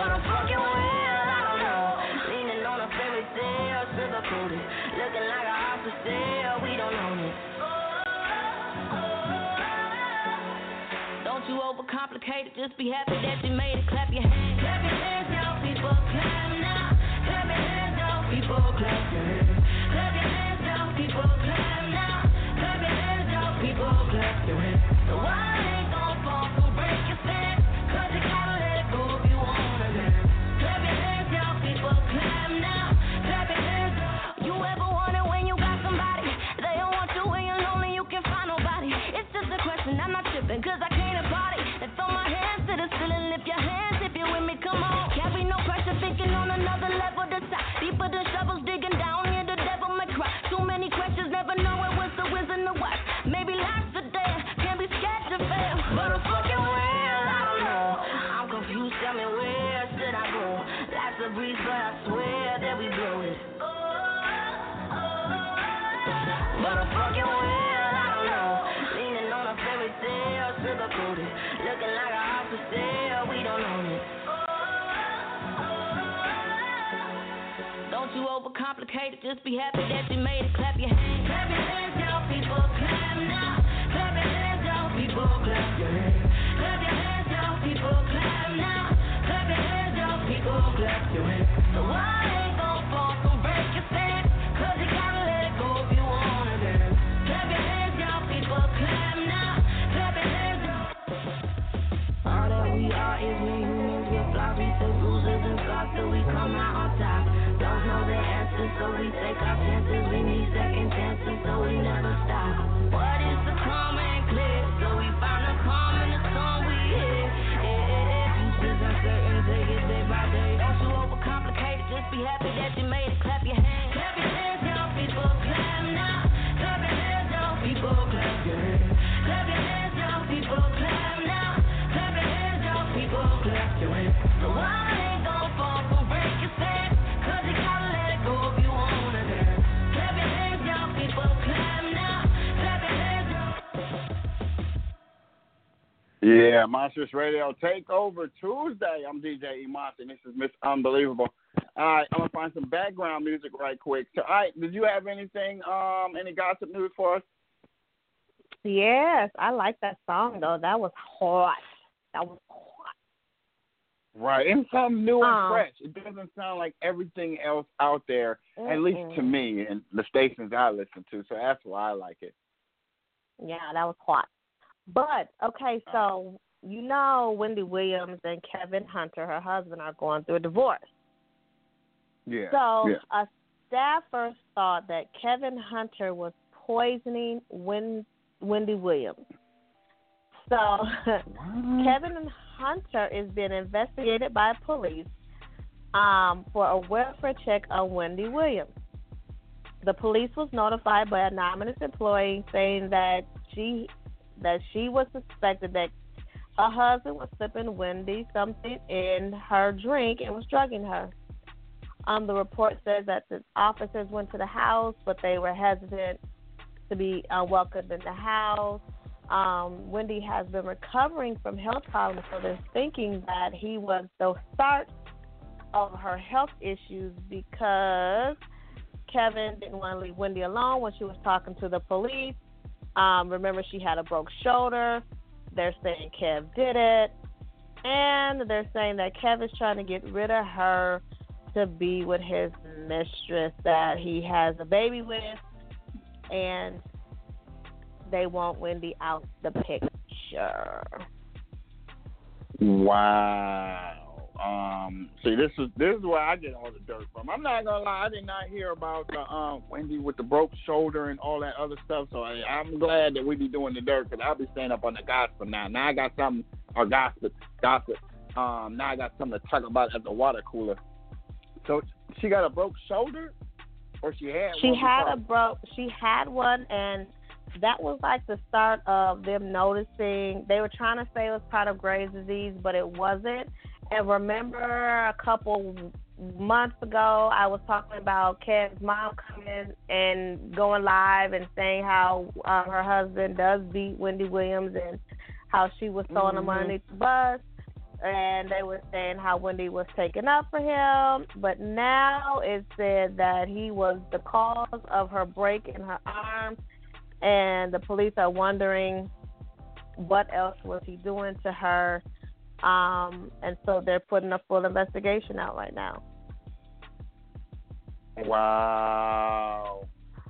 But I'm fucking well, I don't know. Leaning on a fairy tale, sugar coated. Looking like a house for sale, we don't own it. Don't you overcomplicate it, just be happy that you made it. Clap your hands. Clap your hands now, people, clap now. Clap your hands now, people, clap your hands. Clap your hands now, people, clap now. Clap your hands now, people, clap your hands. The world ain't gon' fall, so break your stand. Cause you gotta let it go if you wanna dance. Clap your hands now, people, clap now. Clap your hands now. You ever wonder when you got somebody? They don't want you when you're lonely, you can find nobody. It's just a question, I'm not tripping, cause I came to party. And throw my hands to the ceiling, lift your hands if you're with me, come on. Carry no pressure, thinking on another level to top. Deeper than shovels, digging down near the devil may cry. Too many questions, never knowing what's the wisdom to watch. Maybe life's a day, can't be scared to fail. But I'm fucking well, I don't know. I'm confused, tell me where should I go? Life's a breeze, but I swear that we blow it. But I'm fucking well, I don't know. Leaning on a fairy tale, sugar coated. Looking like a house for sale, we don't own it. Don't you overcomplicate it, just be happy that you made it. Clap your hands. Clap your hands now, people, clap now. Clap your hands now, people, clap your hands. Clap your hands now, people, clap now. Clap your hands now, people, clap your hands. The world ain't gon' fall, so break your stand. Cause you gotta let it go if you wanna dance. Clap your hands now, people, clap now. Clap your hands now. All that we are is we humans with flaws. We took losers and thoughts till we come out on top. Don't know the answers, so we take our chances. We need second chances, so we never stop. What is the calm and clear? So we found the calm in the song we hear. Future's uncertain, take it day by day. Don't you overcomplicate it, just be happy that you made it. Clap your hands. Clap your hands now, people, clap now. Clap your hands now, people, clap your hands. Clap your hands now, people, clap now. Clap your hands now, people, clap your hands. The world ain't gon' fall, so break your stand. Cause you gotta let it go if you wanna dance. Clap your hands now, people, clap now. Clap your hands now. Yeah, Monstrous Radio Takeover Tuesday. I'm DJ E-Monster, and this is Miss Unbelievable. All right, I'm going to find some background music right quick. So, all right, did you have anything, any gossip news for us? Yes, I like that song, though. That was hot. That was hot. Right, and something new and fresh. It doesn't sound like everything else out there, at least to me, and the stations I listen to. So that's why I like it. Yeah, that was hot. But, okay, so you know Wendy Williams and Kevin Hunter, her husband, are going through a divorce. Yeah. So a staffer thought that Kevin Hunter was poisoning Wendy Williams. So Kevin Hunter is being investigated by police for a welfare check on Wendy Williams. The police was notified by an anonymous employee saying that she was suspected that her husband was slipping Wendy something in her drink and was drugging her. The report says that the officers went to the house, but they were hesitant to be welcomed in the house. Wendy has been recovering from health problems, so they're thinking that he was the start of her health issues because Kevin didn't want to leave Wendy alone when she was talking to the police. Remember, she had a broke shoulder. They're saying Kev did it. And they're saying that Kev is trying to get rid of her to be with his mistress that he has a baby with. And they want Wendy out the picture. Wow. See, this is where I get all the dirt from. I'm not gonna lie, I did not hear about the Wendy with the broke shoulder and all that other stuff. So I'm glad that we be doing the dirt because I'll be staying up on the gossip now. Now I got something, or gossip. Now I got something to talk about at the water cooler. So she got a broke shoulder, or she had one? She had one, and that was like the start of them noticing. They were trying to say it was part of Graves' disease, but it wasn't. And remember a couple months ago, I was talking about Kev's mom coming and going live and saying how her husband does beat Wendy Williams and how she was throwing him underneath the bus. and they were saying how Wendy was taking up for him, but now it said that he was the cause of her break in her arm, and the police are wondering what else was he doing to her, and so they're putting a full investigation out right now. Wow.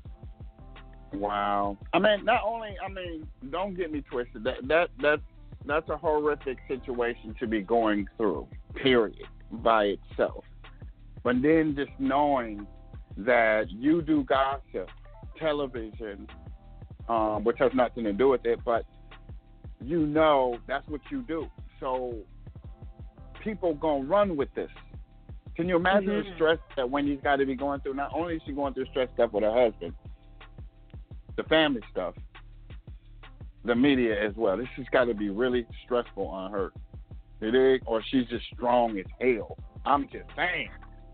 I mean, don't get me twisted. That's a horrific situation to be going through, period, by itself. But then just knowing that you do gossip, television, which has nothing to do with it, but you know that's what you do. So people gonna run with this. Can you imagine the stress that Wendy's got to be going through? Not only is she going through stress stuff with her husband, the family stuff, the media as well. This has got to be really stressful on her. It is, or she's just strong as hell. I'm just saying.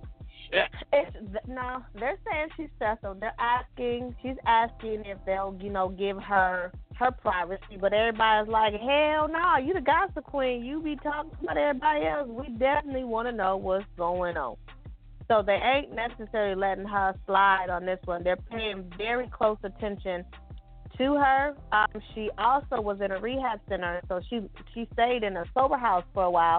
No, they're saying she's stressful. She's asking if they'll, give her privacy, but everybody's like, hell no, you the gossip queen. You be talking about everybody else. We definitely want to know what's going on. So they ain't necessarily letting her slide on this one. They're paying very close attention to her. She also was in a rehab center, so she stayed in a sober house for a while.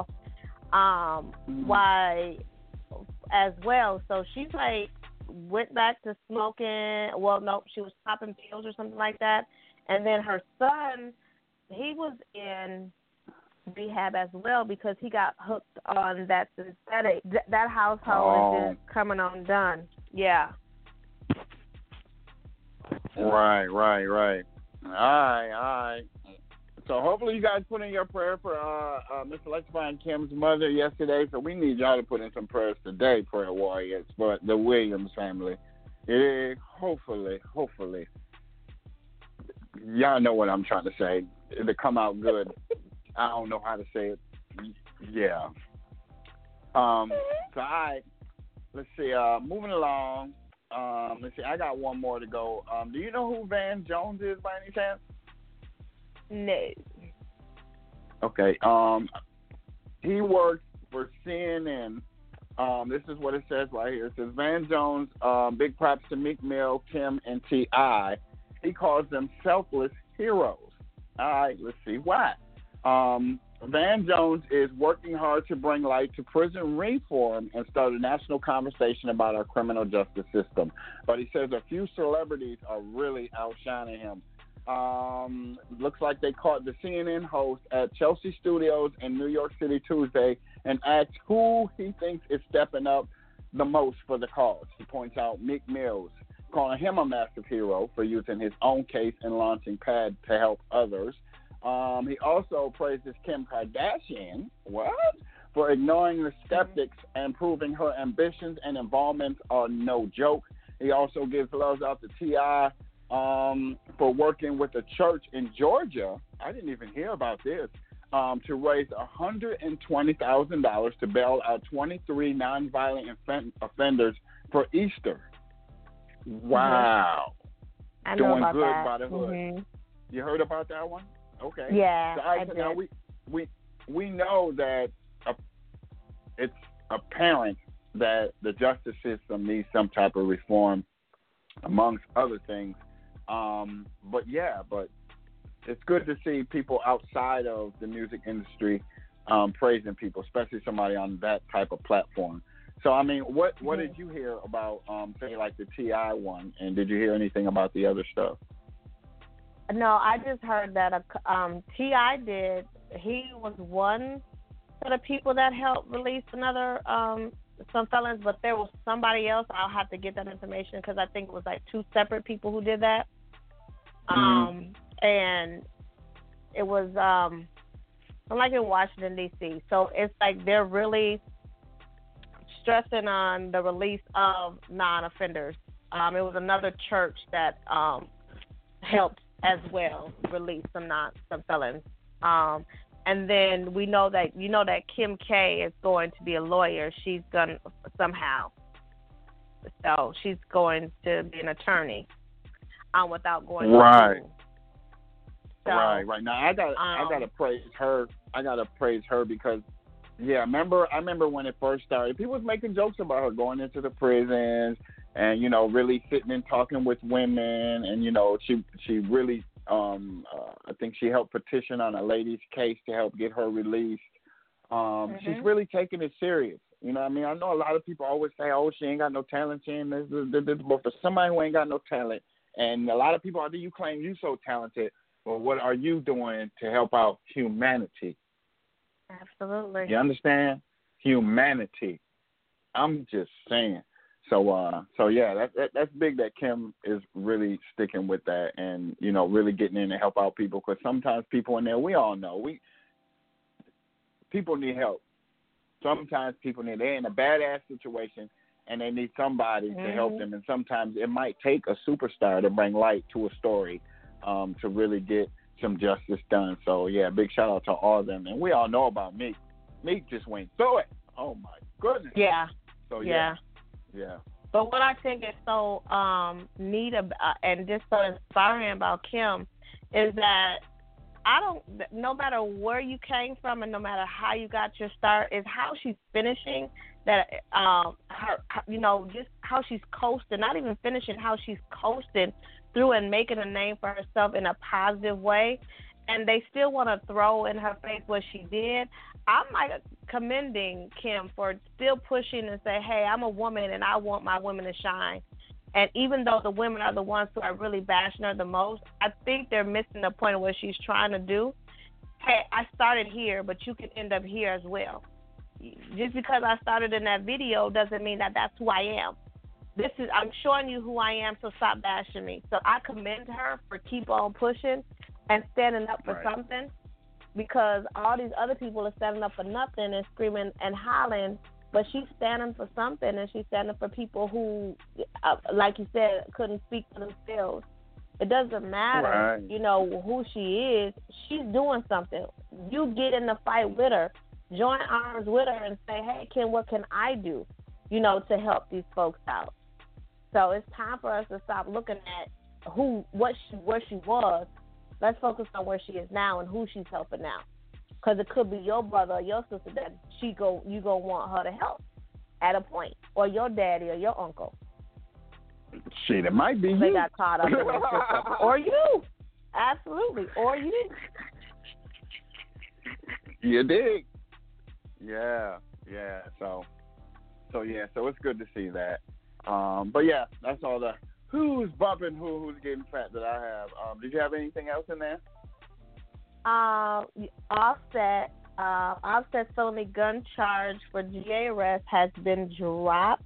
As well. So she went back to smoking. Well, no, she was popping pills or something like that. And then her son, he was in rehab as well because he got hooked on that synthetic. That household is just coming undone. Yeah. Right. All right. So hopefully you guys put in your prayer for Mr. Electrify and Kim's mother yesterday. So we need y'all to put in some prayers today, prayer warriors, for the Williams family. Hopefully, y'all know what I'm trying to say. It'll come out good. I don't know how to say it. Yeah. Let's see. Moving along. Let's see. I got one more to go. Do you know who Van Jones is by any chance? No. Okay. He works for CNN. This is what it says right here. It says Van Jones, big props to Meek Mill, Kim, and T.I. He calls them selfless heroes. All right, let's see why. Van Jones is working hard to bring light to prison reform and start a national conversation about our criminal justice system. But he says a few celebrities are really outshining him. Looks like they caught the CNN host at Chelsea Studios in New York City Tuesday and asked who he thinks is stepping up the most for the cause. He points out Meek Mills, calling him a massive hero for using his own case and launching PAD to help others. He also praises Kim Kardashian, for ignoring the skeptics and proving her ambitions and involvement are no joke. He also gives loves out to T.I. For working with a church in Georgia. I didn't even hear about this. To raise $120,000 to bail out 23 nonviolent offenders for Easter. Wow. I know Doing about good that. by the hood. Mm-hmm. You heard about that one? Okay. Yeah, so I did. Now we know that it's apparent that the justice system needs some type of reform, amongst other things. But it's good to see people outside of the music industry praising people, especially somebody on that type of platform. So, I mean, what did you hear about, say, like the T.I. one, and did you hear anything about the other stuff? No, I just heard that T.I. did. He was one of the people that helped release another some felons, but there was somebody else. I'll have to get that information because I think it was like two separate people who did that. And it was I'm like in Washington, D.C. So it's like they're really stressing on the release of non-offenders. It was another church that helped as well release some felons. And then we know that that Kim K is going to be a lawyer. She's going somehow. So she's going to be an attorney without going to school. So, right. Now I gotta praise her. I gotta praise her because Yeah, I remember when it first started. People was making jokes about her going into the prisons and, you know, really sitting and talking with women, and, you know, she really I think she helped petition on a lady's case to help get her released. She's really taking it serious. You know what I mean? I know a lot of people always say, oh, she ain't got no talent, she ain't this, but for somebody who ain't got no talent, and a lot of people, you claim you so talented, well, what are you doing to help out humanity? Absolutely. You understand? Humanity. I'm just saying. So yeah, that's big that Kim is really sticking with that, and, you know, really getting in to help out people, because sometimes people in there, we all know, people need help. Sometimes they're in a badass situation and they need somebody to help them, and sometimes it might take a superstar to bring light to a story to really get some justice done. So yeah, big shout out to all of them, and we all know about Meek. Meek just went through it. Oh my goodness. Yeah. So yeah. But what I think is so neat and just so inspiring about Kim is that no matter where you came from and no matter how you got your start, is how she's finishing that, her, you know, just how she's coasting, not even finishing, how she's coasting through and making a name for herself in a positive way. And they still want to throw in her face what she did. I'm like commending Kim for still pushing and say, hey, I'm a woman and I want my women to shine. And even though the women are the ones who are really bashing her the most, I think they're missing the point of what she's trying to do. Hey, I started here, but you can end up here as well. Just because I started in that video doesn't mean that that's who I am. I'm showing you who I am, so stop bashing me. So I commend her for keep on pushing and standing up for something, because all these other people are standing up for nothing and screaming and hollering, but she's standing for something, and she's standing for people who, like you said, couldn't speak for themselves. It doesn't matter, you know, who she is. She's doing something. You get in the fight with her, join arms with her, and say, hey, Kim, what can I do, you know, to help these folks out? So it's time for us to stop looking at where she was. Let's focus on where she is now and who she's helping now. Because it could be your brother or your sister that you gonna want her to help at a point, or your daddy or your uncle. Shit, it might be they you. got caught up in this system. Or you. Absolutely. Or you. You dig. Yeah. So it's good to see that. But yeah, that's all the who's bumping who's getting fat that I have. Did you have anything else in there? Offset's felony gun charge for DA arrest has been dropped.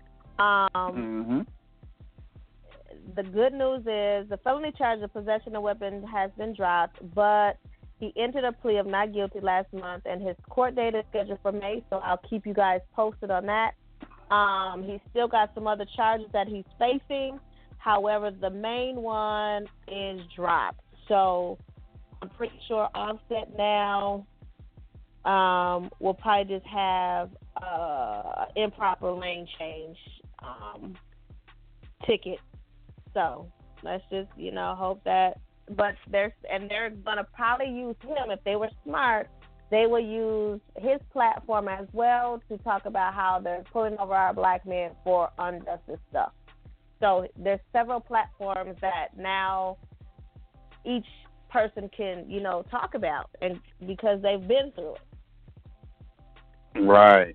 The good news is the felony charge of possession of weapons has been dropped, but he entered a plea of not guilty last month, and his court date is scheduled for May, so I'll keep you guys posted on that. He's still got some other charges that he's facing. However, the main one is dropped. So I'm pretty sure Offset now will probably just have improper lane change ticket. So let's just, hope that. But they're gonna probably use him. If they were smart, they will use his platform as well to talk about how they're pulling over our black men for unjustice stuff. So there's several platforms that now each person can, talk about, and because they've been through it. Right.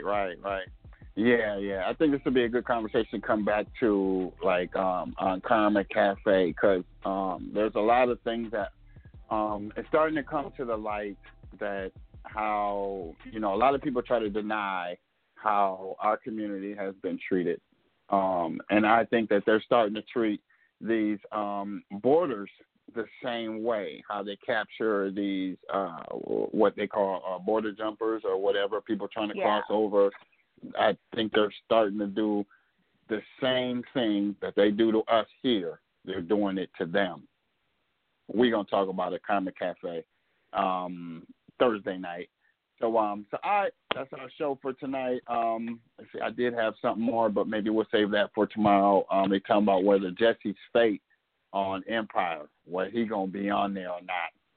Yeah. I think this would be a good conversation to come back to, like, on Karma Cafe, because there's a lot of things that it's starting to come to the light that how, a lot of people try to deny how our community has been treated. And I think that they're starting to treat these borders the same way, how they capture these, what they call border jumpers or whatever, people trying to cross over. I think they're starting to do the same thing that they do to us here. They're doing it to them. We're going to talk about it, Karma Cafe, Thursday night. So that's our show for tonight. I did have something more, but maybe we'll save that for tomorrow. They talking about whether Jesse's fate on Empire, whether he gonna be on there or not.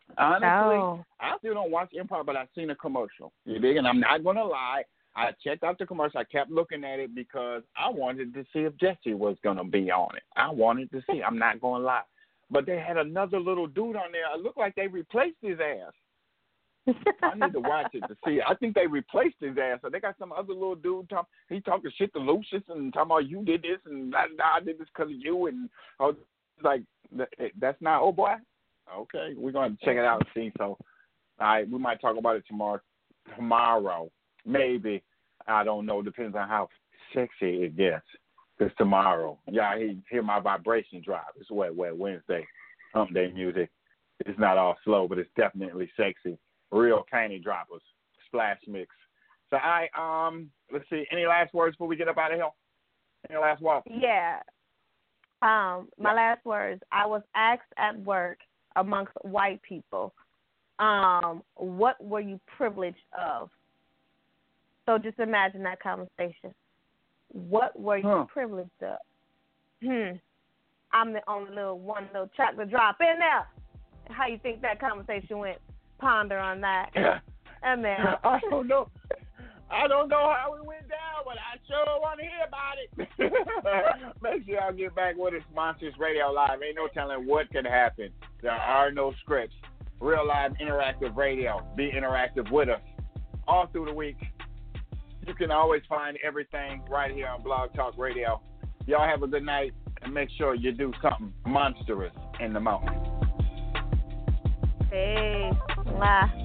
Honestly, I still don't watch Empire, but I've seen a commercial. You dig? And I'm not going to lie. I checked out the commercial. I kept looking at it because I wanted to see if Jesse was going to be on it. I wanted to see. I'm not going to lie. But they had another little dude on there. It looked like they replaced his ass. I need to watch it to see. I think they replaced his ass. So they got some other little dude he talking shit to Lucius and talking about you did this and I did this because of you and like that's not. Oh boy. Okay, we're going to check it out and see. So, all right, we might talk about it tomorrow, maybe. I don't know. Depends on how sexy it gets. Because tomorrow, hear my vibration drop. It's Wet Wednesday, Hump Day music. It's not all slow, but it's definitely sexy. Real panty droppers, splash mix. So, let's see. Any last words before we get up out of here? Any last words? Yeah. My last words. I was asked at work amongst white people, what were you privileged of? So just imagine that conversation. What were you privileged of? I'm the only one little chocolate drop in there. How you think that conversation went? Ponder on that. And then I don't know how it went down, but I sure want to hear about it. Make sure y'all get back with us, Monsters Radio Live. Ain't no telling what can happen. There are no scripts. Real live interactive radio. Be interactive with us all through the week. You can always find everything right here on Blog Talk Radio. Y'all have a good night, and make sure you do something monstrous in the moment. Hey, wow.